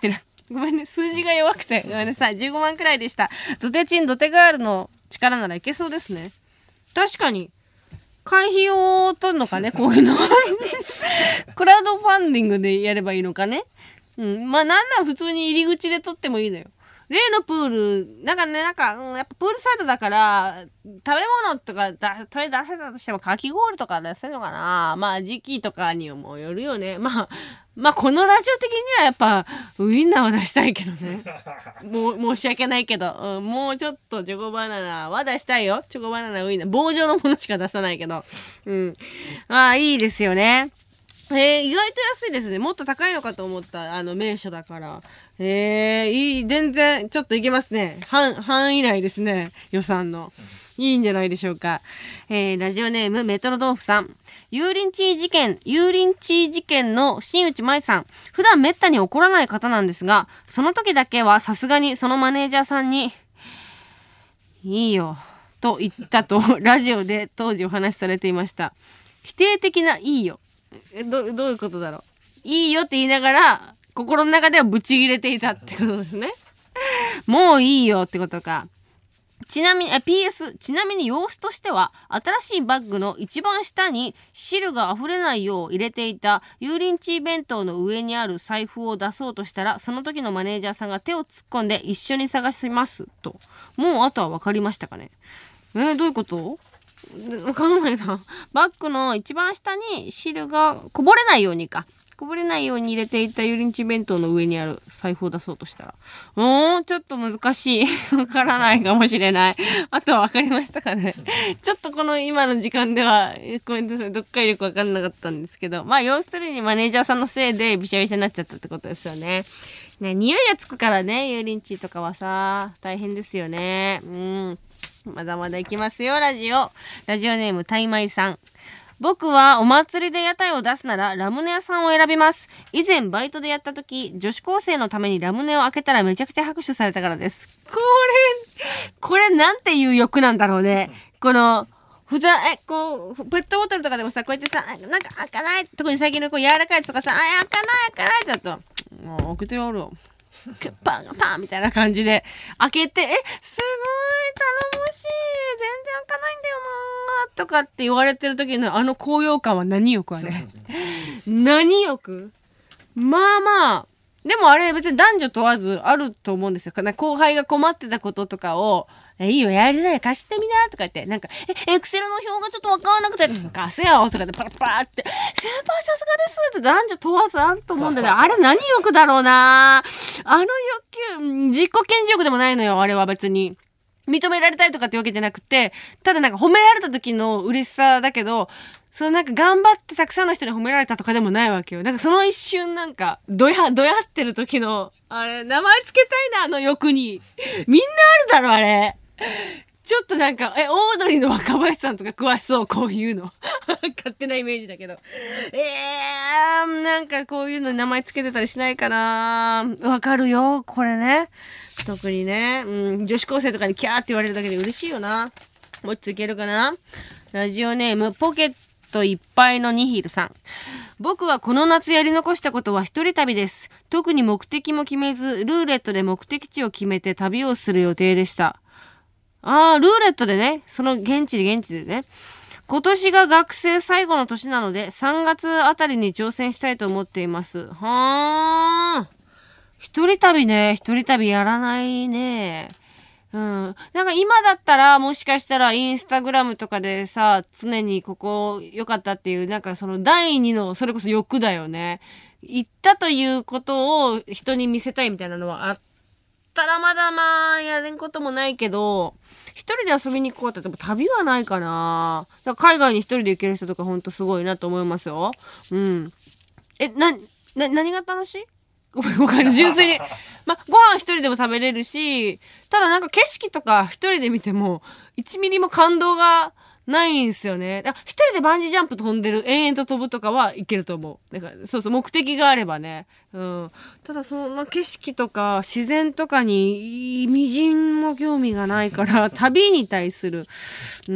ごめんね、数字が弱くてごめんなさい。じゅうごまんくらいでした。ドテチンドテガールの力ならいけそうですね。確かに会費を取るのかね、こういうのはクラウドファンディングでやればいいのかね。うん、まあなんなら普通に入り口で取ってもいいのよ。例のプールなんかね、なんか、うん、やっぱプールサイドだから食べ物とかだとりあえず出せたとしてもかき氷とか出せるのかな。まあ時期とかにもよるよね。まあまあこのラジオ的にはやっぱウインナーは出したいけどね。もう申し訳ないけど、うん、もうちょっとチョコバナナは出したいよ。チョコバナナウインナー棒状のものしか出さないけど、うん、まあいいですよね。えー、意外と安いですね。もっと高いのかと思った。あの名所だから。えー、いい、全然ちょっといけますね。半半以内ですね、予算の。いいんじゃないでしょうか。えー、ラジオネームメトロ豆腐さん。油淋鶏事件油淋鶏事件の新内舞さん。普段めったに怒らない方なんですが、その時だけはさすがにそのマネージャーさんにいいよと言ったとラジオで当時お話しされていました。否定的ないいよ。ど, どういうことだろう。いいよって言いながら心の中ではブチ切れていたってことですね。もういいよってことか。ちなみに ピーエス ちなみに様子としては新しいバッグの一番下に汁が溢れないよう入れていた油淋鶏弁当の上にある財布を出そうとしたら、その時のマネージャーさんが手を突っ込んで一緒に探しますと。もうあとは分かりましたかね。えー、どういうこと？わかんないな。バッグの一番下に汁がこぼれないようにか。こぼれないように入れていた油淋鶏弁当の上にある財布を出そうとしたら。うーん、ちょっと難しい。わからないかもしれない。あとはわかりましたかね。ちょっとこの今の時間では、ごめんなさい。読解力わかんなかったんですけど。まあ、要するにマネージャーさんのせいでびしゃびしゃになっちゃったってことですよね。ね、匂いがつくからね、油淋鶏とかはさ、大変ですよね。うん。まだまだいきますよ、ラジオ。ラジオネームタイマイさん。僕はお祭りで屋台を出すならラムネ屋さんを選びます。以前バイトでやった時、女子高生のためにラムネを開けたらめちゃくちゃ拍手されたからです。これ、これなんていう欲なんだろうね。この、ふざ、え、こう、ペットボトルとかでもさ、こうやってさ、なんか開かない、特に最近のこう柔らかいやつとかさ、あ、開かない開かないってだと、もう開けてやるよ。パンパンみたいな感じで開けて、え、すごい頼もしい、全然開かないんだよなとかって言われてる時のあの高揚感は何欲あれ何欲。まあまあでもあれ別に男女問わずあると思うんですよ。後輩が困ってたこととかをえ、いいよ、やりなよ、貸してみな、とか言って、なんか、え、エクセルの表がちょっとわからなくて、貸せよ、とかでパラパラって、先輩さすがですって男女問わずあると思うんだけど、あれ何欲だろうな。あの欲求、自己顕示欲でもないのよ、あれは別に。認められたいとかってわけじゃなくて、ただなんか褒められた時の嬉しさだけど、そのなんか頑張ってたくさんの人に褒められたとかでもないわけよ。なんかその一瞬なんか、どや、どやってる時の、あれ、名前つけたいな、あの欲に。みんなあるだろ、あれ。ちょっとなんか、え、オードリーの若林さんとか詳しそう、こういうの。勝手なイメージだけど。えー、なんかこういうの名前つけてたりしないかな。わかるよ、これね。特にね、うん、女子高生とかにキャーって言われるだけで嬉しいよな。もう一ついけるかな。ラジオネーム、ポケットいっぱいのニヒルさん。僕はこの夏やり残したことは一人旅です。特に目的も決めず、ルーレットで目的地を決めて旅をする予定でした。ああ、ルーレットでね、その現地で現地でね。今年が学生最後の年なので、さんがつあたりに挑戦したいと思っています。はー。一人旅ね、一人旅やらないね。うん。なんか今だったら、もしかしたらインスタグラムとかでさ、常にここ良かったっていう、なんかその第二の、それこそ欲だよね。行ったということを人に見せたいみたいなのはあったらまだまあやれんこともないけど、一人で遊びに行こうって言っても旅はないかな。だから海外に一人で行ける人とかほんとすごいなと思いますよ。うん。え、な、な、何が楽しい？ごめん、わかんない。純粋に。ま、ご飯一人でも食べれるし、ただなんか景色とか一人で見ても、一ミリも感動がないんすよね。だ一人でバンジージャンプ飛んでる、延々と飛ぶとかはいけると思う。だからそうそう、目的があればね。うん。ただそんな景色とか自然とかに、みじんも興味がないから、旅に対する、うん、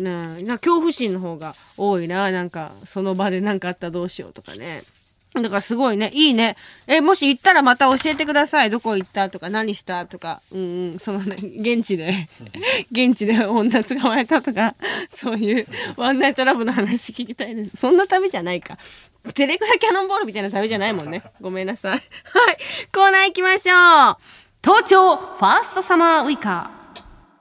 な、な恐怖心の方が多いな。なんか、その場でなんかあったらどうしようとかね。 だからすごいね。いいね。え、もし行ったらまた教えてください。どこ行ったとか、何したとか。うんうん。そのね、現地で、現地で女捕まえたとか、そういうワンナイトラブの話聞きたいです。そんな旅じゃないか。テレクラキャノンボールみたいな旅じゃないもんね。ごめんなさい。はい。コーナー行きましょう。東京ファーストサマーウイカー。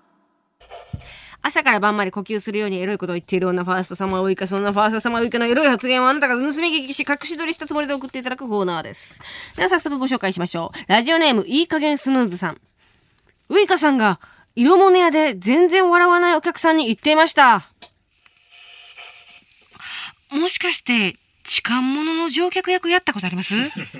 朝から晩まで呼吸するようにエロいことを言っている女ファーストサマーウイカ。そんなファーストサマーウイカのエロい発言をあなたが盗み聞きし隠し撮りしたつもりで送っていただくコーナーです。では早速ご紹介しましょう。ラジオネームいい加減スヌーズさん。ウイカさんが色物屋で全然笑わないお客さんに言っていました。もしかして痴漢者の乗客役やったことあります？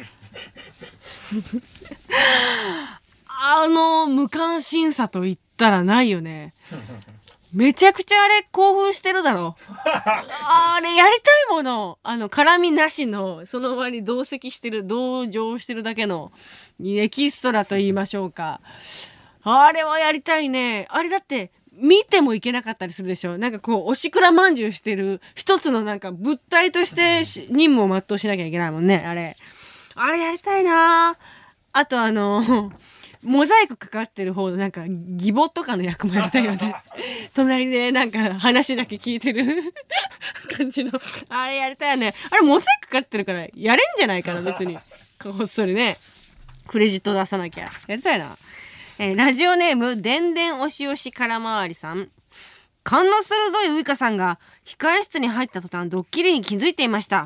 あの無関心さと言ったらないよね。めちゃくちゃあれ興奮してるだろ。あれやりたいもの。あの絡みなしのその場に同席してる同乗してるだけのエキストラと言いましょうか。あれはやりたいね。あれだって見てもいけなかったりするでしょ。なんかこうおしくらまんじゅうしてる一つのなんか物体として任務を全うしなきゃいけないもんね。あれあれやりたいな。あとあのモザイクかかってる方のなんか義母とかの役もやりたいよね。隣でなんか話だけ聞いてる感じのあれやりたいよね。あれモザイクかかってるからやれんじゃないかな。別にこっそりねクレジット出さなきゃやりたいな。えー、ラジオネームでんでんおしおし空回りさん。勘の鋭いウイカさんが控え室に入った途端ドッキリに気づいていました。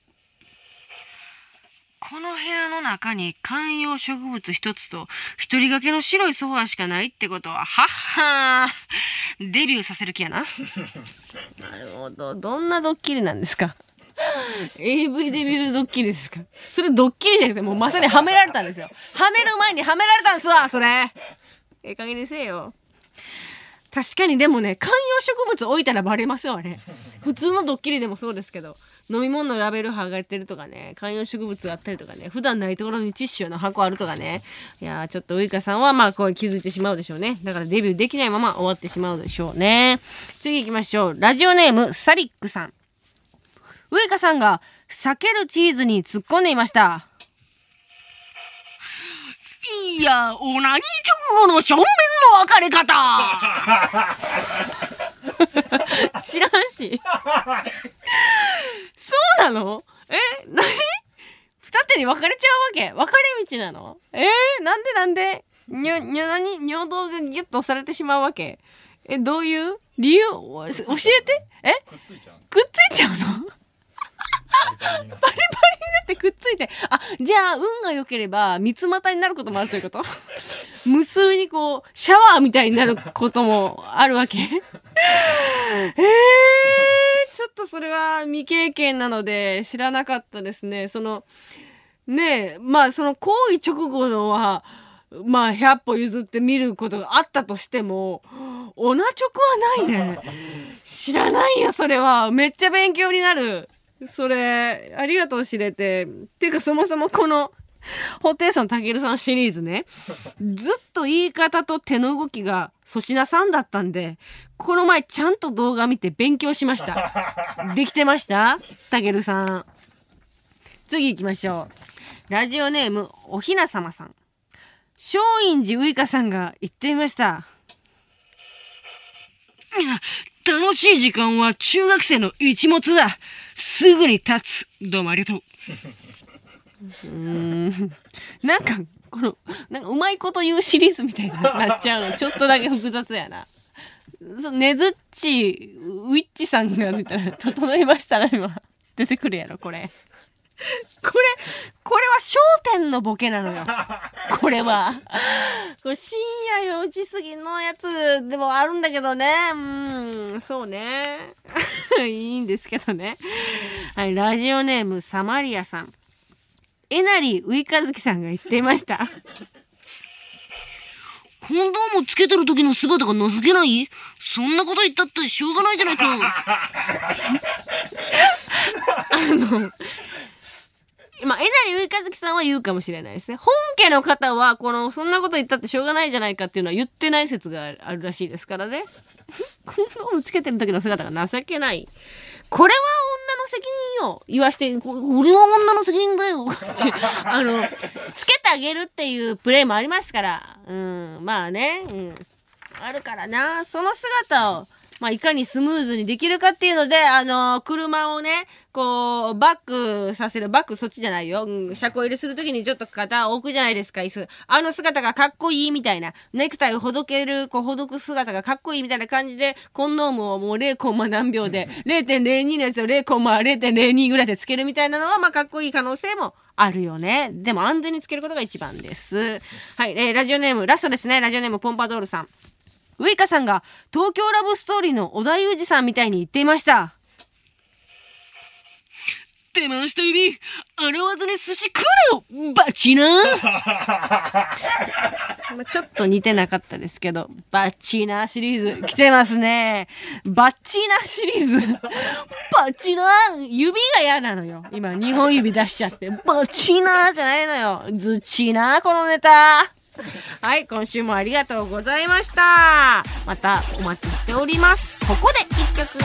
この部屋の中に観葉植物一つと一人掛けの白いソファーしかないってことは、はっはーデビューさせる気やな。なるほど。どんなドッキリなんですか？ エーブイ デビュードッキリですか？それドッキリじゃなくてもうまさにはめられたんですよ。はめる前にはめられたんすわそれ。ええ加減にせえよ。確かにでもね、観葉植物置いたらバレますよあれ。普通のドッキリでもそうですけど、飲み物のラベル剥がれてるとかね、観葉植物があったりとかね、普段ないところにティッシュの箱あるとかね。いやーちょっとウイカさんはまあこう気づいてしまうでしょうね。だからデビューできないまま終わってしまうでしょうね。次行きましょう。ラジオネームサリックさん。ウイカさんが避けるチーズに突っ込んでいました。いや、オナニー直後の正面の分かれ方知らんしそうなの？え、何？二手に分かれちゃうわけ？分かれ道なの？えー、なんでなんでにょ、にょ、何？尿道がギュッと押されてしまうわけ？え、どういう理由？教えて。え？くっついちゃう？くっついちゃうの？バリバリになってくっついて、あ、じゃあ運が良ければ三つ股になることもあるということ？無数にこうシャワーみたいになることもあるわけ？えー、ちょっとそれは未経験なので知らなかったですね。そのねえ、まあその行為直後のはまあひゃっぽ譲って見ることがあったとしても、オナチョクはないね。知らないよそれは。めっちゃ勉強になる。それありがとう知れて。っていうかそもそもこのホテイソンたけるさんシリーズね、ずっと言い方と手の動きが粗品さんだったんで、この前ちゃんと動画見て勉強しました。できてましたたけるさん。次行きましょう。ラジオネームおひなさまさん。松陰寺ウイカさんが言っていました。楽しい時間は中学生の一物だ。すぐに立つ。どうもありがとう。うーん、なんかこのなんかうまいこと言うシリーズみたいになっちゃうのちょっとだけ複雑やな。そねずっちウィッチさんが見たら整いましたら今出てくるやろこれ。これこれは笑点のボケなのよ。これはこれ深夜よじ過ぎのやつでもあるんだけどね。うん、そうねいいんですけどね。はい、ラジオネームサマリアさん。えなりウイカズキさんが言っていました。コンドームつけてる時の姿が情けない？そんなこと言ったってしょうがないじゃないか。あのまあ、えなりウイカズキさんは言うかもしれないですね。本家の方はこのそんなこと言ったってしょうがないじゃないかっていうのは言ってない説があるらしいですからね。コンドームつけてる時の姿が情けない。これは責任よ。言わして、こ俺は女の責任だよ。ってあの、つけてあげるっていうプレイもありますから。うん、まあね。うん。あるからな。その姿を、まあ、いかにスムーズにできるかっていうので、あのー、車をね、こう、バックさせる、バックそっちじゃないよ。うん、車庫入れするときにちょっと肩を置くじゃないですか、椅子。あの姿がかっこいいみたいな、ネクタイをほどける、こう、ほどく姿がかっこいいみたいな感じで、コンドームをもう ゼロ コンマ何秒で、ゼロてんゼロに のやつを ゼロ コンマゼロてんゼロに ぐらいでつけるみたいなのは、まあ、かっこいい可能性もあるよね。でも安全につけることが一番です。はい、えー、ラジオネーム、ラストですね。ラジオネーム、ポンパドールさん。ウイカさんが東京ラブストーリーの織田裕二さんみたいに言っていました。手回した指洗わずに寿司食うなよバチなちょっと似てなかったですけど、バチなシリーズ来てますね。バチなシリーズバチな指が嫌なのよ。今にほん指出しちゃってバチなじゃないのよ。ズチなこのネタ。はい、今週もありがとうございました。またお待ちしております。ここで一曲。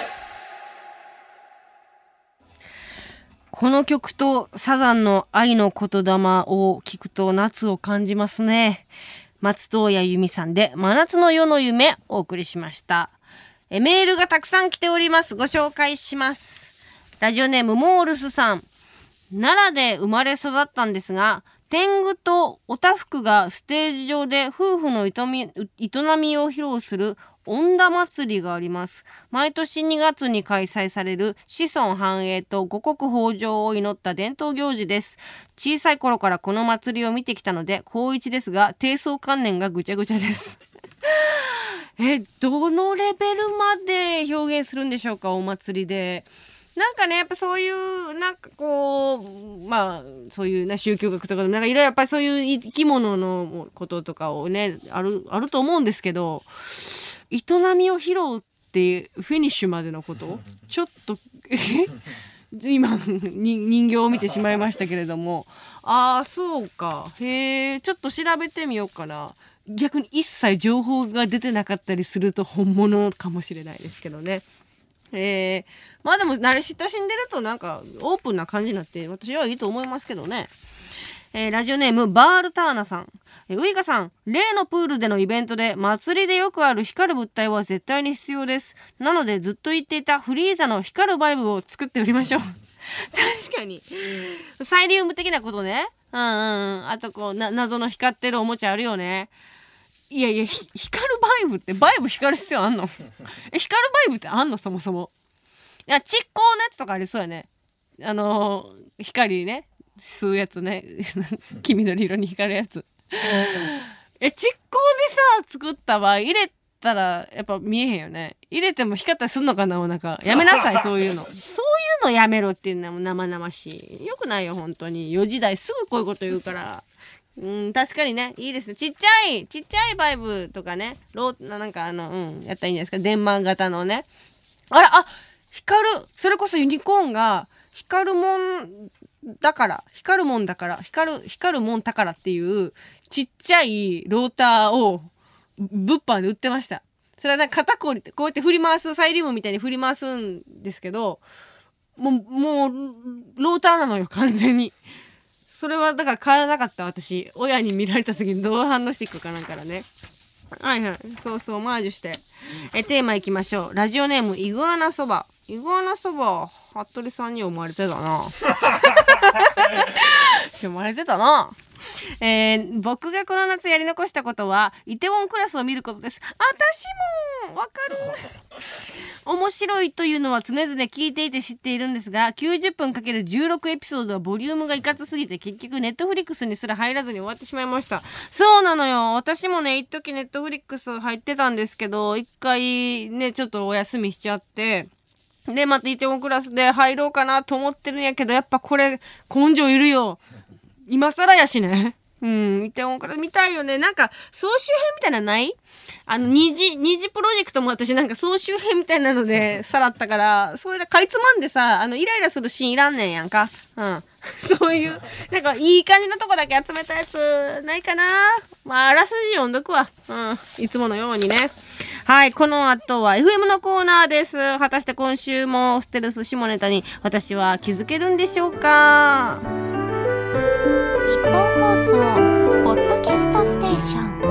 この曲とサザンの愛の言霊を聞くと夏を感じますね。松任谷由実さんで真夏の夜の夢お送りしました。えメールがたくさん来ております。ご紹介します。ラジオネームモールスさん。奈良で生まれ育ったんですが、天狗とおたふくがステージ上で夫婦の営み、営みを披露する恩田祭りがあります。毎年にがつに開催される子孫繁栄と五穀豊穣を祈った伝統行事です。小さい頃からこの祭りを見てきたので高一ですが、低層観念がぐちゃぐちゃですえ、どのレベルまで表現するんでしょうか、お祭りで。なんかね、やっぱそういう、なんかこう、まあ、そういうね、宗教学とかでも、なんかいろいろやっぱりそういう生き物のこととかをね、ある、あると思うんですけど、営みを披露っていうフィニッシュまでのことちょっと、え今、人形を見てしまいましたけれども、ああ、そうか。へえ、ちょっと調べてみようかな。逆に一切情報が出てなかったりすると本物かもしれないですけどね。えー、まあでも慣れ親しんでるとなんかオープンな感じになって私はいいと思いますけどね。えー、ラジオネームバールターナさん。えー、ウイカさん、例のプールでのイベントで祭りでよくある光る物体は絶対に必要です。なのでずっと言っていたフリーザの光るバイブを作っておりましょう確かにサイリウム的なことね。うんうんうん。あとこうな謎の光ってるおもちゃあるよね。いやいや、光るバイブってバイブ光る必要あんのえ、光るバイブってあんのそもそも。いや、蓄光のやつとかありそうやね。あのー、光ね、吸うやつね。黄緑色に光るやつ。え、蓄光でさ、作った場合、入れたらやっぱ見えへんよね。入れても光ったりすんのかな、お腹。やめなさい、そういうの。そういうのやめろっていうのも生々しい。よくないよ、本当に。よじ台すぐこういうこと言うから。うん、確かにね、いいですね。ちっちゃい、ちっちゃいバイブとかね、ロー、なんかあの、うん、やったらいいんじゃないですか。電マン型のね。あら、あ、光る、それこそユニコーンが、光るもんだから、光るもんだから、光る、光るもんだからっていう、ちっちゃいローターを、物販で売ってました。それはなんか肩こり、こうやって振り回す、サイリウムみたいに振り回すんですけど、もう、もう、ローターなのよ、完全に。それはだから買わなかった私。親に見られた時にどう反応していくかなんからね。はいはい。そうそう、オマージュして。え、テーマいきましょう。ラジオネーム、イグアナそば。イグアナそば、服部さんに思われてたな。思われてたな。えー、僕がこの夏やり残したことはイテウォンクラスを見ることです。私もわかる面白いというのは常々聞いていて知っているんですが、きゅうじゅっぷんかけるじゅうろくエピソードはボリュームがいかつすぎて結局ネットフリックスにすら入らずに終わってしまいました。そうなのよ、私もね一時ネットフリックス入ってたんですけど、一回ねちょっとお休みしちゃって、でまたイテウォンクラスで入ろうかなと思ってるんやけど、やっぱこれ根性いるよ、今更やしね。うん、イテウォンから見たいよね。なんか総集編みたいなのない？あの二次二次プロジェクトも私なんか総集編みたいなのでさらったから、そういうのかいつまんでさ、あのイライラするシーンいらんねんやんか。うんそういう、なんかいい感じのとこだけ集めたやつないかな。まあ、あらすじ読んどくわ。うん。いつものようにね。はい。この後は エフエム のコーナーです。果たして今週もステルス下ネタに私は気づけるんでしょうか。 日本放送ポッドキャストステーション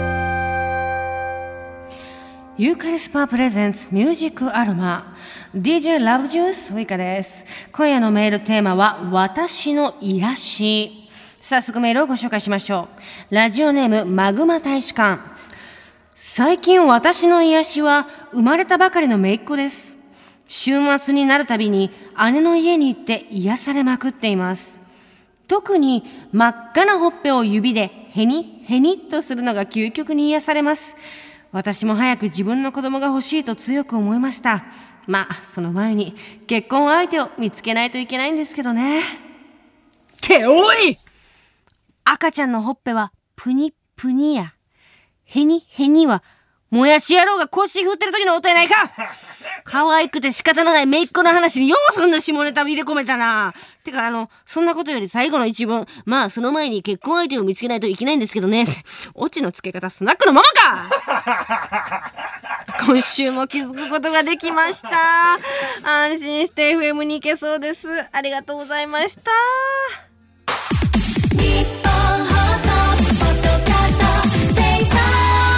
ユーカリスパープレゼンツミュージックアロマ ディージェー ラブジュースウイカです。今夜のメールテーマは私の癒し。早速メールをご紹介しましょう。ラジオネームマグマ大使館。最近私の癒しは生まれたばかりの姪っ子です。週末になるたびに姉の家に行って癒されまくっています。特に真っ赤なほっぺを指でヘニヘニっとするのが究極に癒されます。私も早く自分の子供が欲しいと強く思いました。まあ、その前に結婚相手を見つけないといけないんですけどね。っておい！赤ちゃんのほっぺはプニプニや。ヘニヘニはもやし野郎が腰振ってる時の音やないか。可愛くて仕方のない姪っ子の話にようそんな下ネタ入れ込めたな。てかあのそんなことより最後の一文、まあその前に結婚相手を見つけないといけないんですけどね。オチの付け方スナックのママか。今週も気づくことができました。安心して エフエム に行けそうです。ありがとうございました。 日本放送ポッドキャストステーション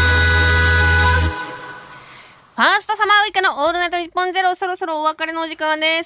ファーストサマーウイカのオールナイトニッポンゼロ、そろそろお別れのお時間です。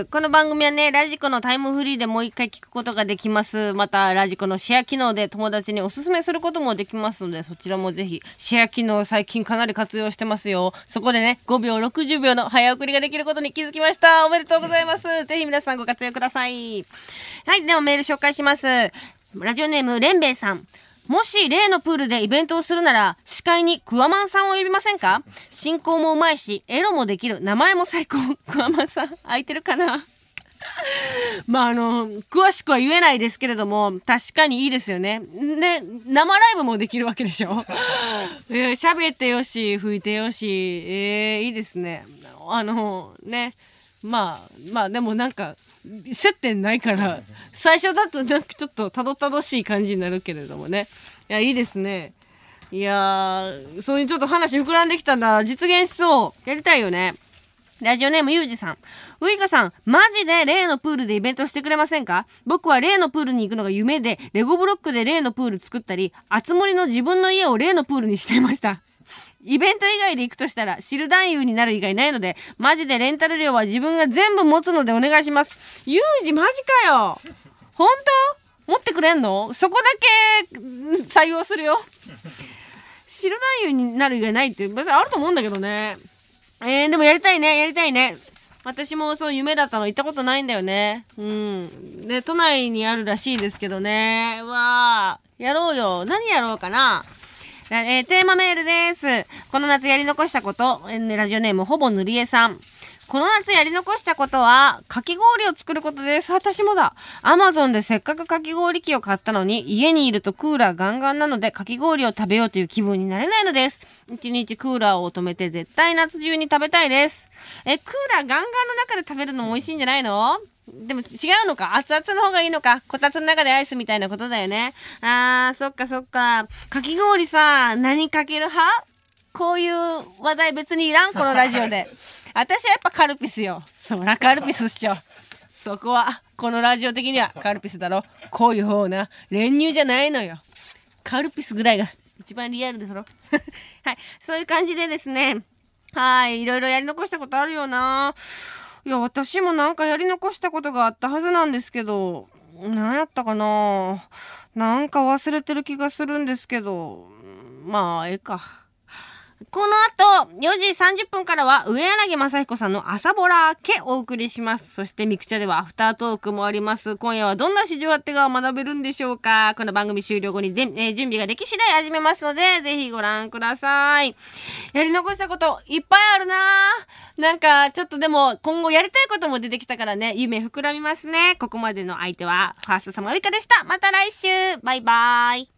この番組はね、ラジコのタイムフリーでもう一回聞くことができます。また、ラジコのシェア機能で友達におすすめすることもできますので、そちらもぜひ、シェア機能最近かなり活用してますよ。そこでね、ごびょう、ろくじゅうびょうの早送りができることに気づきました。おめでとうございます。ぜひ皆さんご活用ください。はい、ではメール紹介します。ラジオネーム、レンベイさん。もし例のプールでイベントをするなら司会にクワマンさんを呼びませんか？進行もうまいしエロもできる、名前も最高。クワマンさん空いてるかな。まああの詳しくは言えないですけれども確かにいいですよね。で生ライブもできるわけでしょ。えー、喋ってよし吹いてよし、えー、いいですね。あのねまあまあでもなんか接点ないから最初だとなんかちょっとたどたどしい感じになるけれどもね。いやいいですね。いやーそういうちょっと話膨らんできたんだ。実現しそうやりたいよね。ラジオネームゆうじさん。ウイカさんマジで例のプールでイベントしてくれませんか？僕は例のプールに行くのが夢でレゴブロックで例のプール作ったりあつ森の自分の家を例のプールにしていました。イベント以外で行くとしたら知る男優になる以外ないのでマジでレンタル料は自分が全部持つのでお願いします。ユージマジかよ。本当？持ってくれんの？そこだけ採用するよ。知る男優になる以外ないって別にあると思うんだけどね。えー、でもやりたいねやりたいね。私もそう夢だったの行ったことないんだよね。うんで都内にあるらしいですけどね。わーやろうよ。何やろうかな。えー、テーマメールです。この夏やり残したこと、えー、ラジオネームほぼぬりえさん。この夏やり残したことはかき氷を作ることです。私もだ。アマゾンでせっかくかき氷機を買ったのに家にいるとクーラーガンガンなのでかき氷を食べようという気分になれないのです。一日クーラーを止めて絶対夏中に食べたいです。えクーラーガンガンの中で食べるのも美味しいんじゃないの？でも違うのか。熱々の方がいいのか。こたつの中でアイスみたいなことだよね。あーそっかそっか。かき氷さ何かける派？こういう話題別にいらんこのラジオで。私はやっぱカルピスよ。そらカルピスっしょ。そこはこのラジオ的にはカルピスだろ。こういう方な練乳じゃないのよ。カルピスぐらいが一番リアルですろ。はいそういう感じでですね。はいいろいろやり残したことあるよな。いや私もなんかやり残したことがあったはずなんですけど何やったかな。なんか忘れてる気がするんですけどまあええか。この後よじさんじゅっぷんからは上柳正彦さんの朝ボラけお送りします。そしてミクチャではアフタートークもあります。今夜はどんな市場あってが学べるんでしょうか。この番組終了後にで、えー、準備ができ次第始めますのでぜひご覧ください。やり残したこといっぱいあるな。なんかちょっとでも今後やりたいことも出てきたからね夢膨らみますね。ここまでの相手はファーストサマーウイカでした。また来週バイバイ。